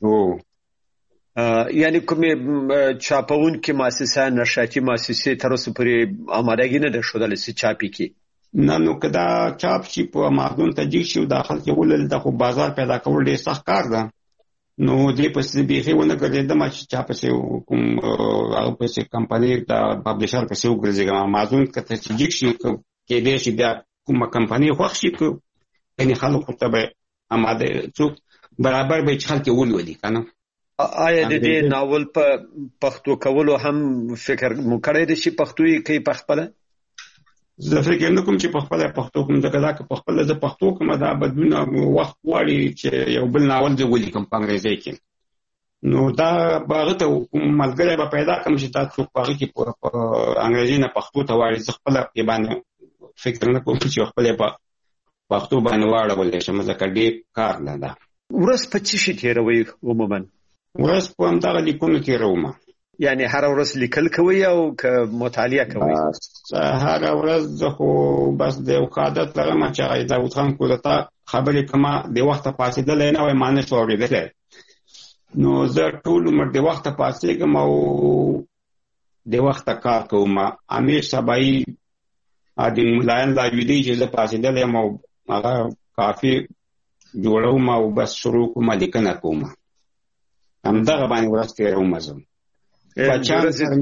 یعنې کومې چاپونکې مؤسسه نشراتي مؤسسې تر اوسه پورې آمادګي نه ده ښودلې چې چاپ یې کړي؟ نه نو که دا چاپ شي په امازون ته جګ شي او دا خلک یې ولري خو بازار پیدا کول ډېر سخت کار ده. نو دې پسې بیخي ونه ګرځېدم چې چا پسې کوم هغه پسې کمپنۍ د پبلیشر پسې وګرځېږم. امازون که ته چې جګ شي کېدای شي بیا کومه کمپنۍ خوښ شي یعنې خلکو ته به اماده څوک برابر به چې خلک یې ولولي که نه. آیا د دې ناول په پښتو کولو هم فکر مو کړی دی چې پښتو یې کوي په خپله؟ زه فکر نه کوم چې په خپله پښتو کوم ځکه دا که په خپله زه پښتو کوم دا بدلون وخت غواړي چې یو بل ناول زه ولیکم په انګریزۍ کې. نو دا به هغه ته کوم ملګری به پیدا کړم چې دا څوک په هغې کې په انګریزي نه پښتو ته واړي. زه خپله پرې باندې فکر نه کوم چې خپله په پښتو باندې واړولی شم ځکه ډېر کار نه ده. ورځ په څه شي تېروئ عموما؟ ورځ په همدغه لیکونو تېروم. یعنې هره ورځ لیکل کوئ او که مطالعه کوئ؟ هره ورځ زه خو بس د یو عادت لرم چې هغه داود خان کودتا خبرې کومه د وخته پاڅېدلی نه وای ما نه شو اورېدلی. نو زه ټول عمر د وخته پاڅېږم او د وخته کار کوم. امیر سبایي د ملایان لا ویدي چې زه پاڅېدلی یم او هغه کافي جوړوم او بس شروع کوم لیکنه کوم. همدغه باندې ورځ تېروم زه. بچان سره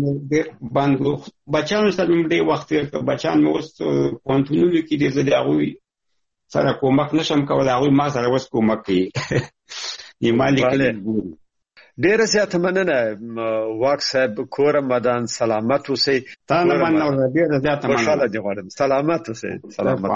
ډېر وخت بچان مې اوس پوهنتونونو کې دي، زه د هغوی سره کومک نشم کولی، هغوی ما سره اوس کومک کوي. ډیره زیاته مننه واک صاحب، کور مدان سلامت اوسئ. تا نه مننه، ډیره زیاته مننه. خوشاله دي غواړم. سلامت اوسئ. سلامت.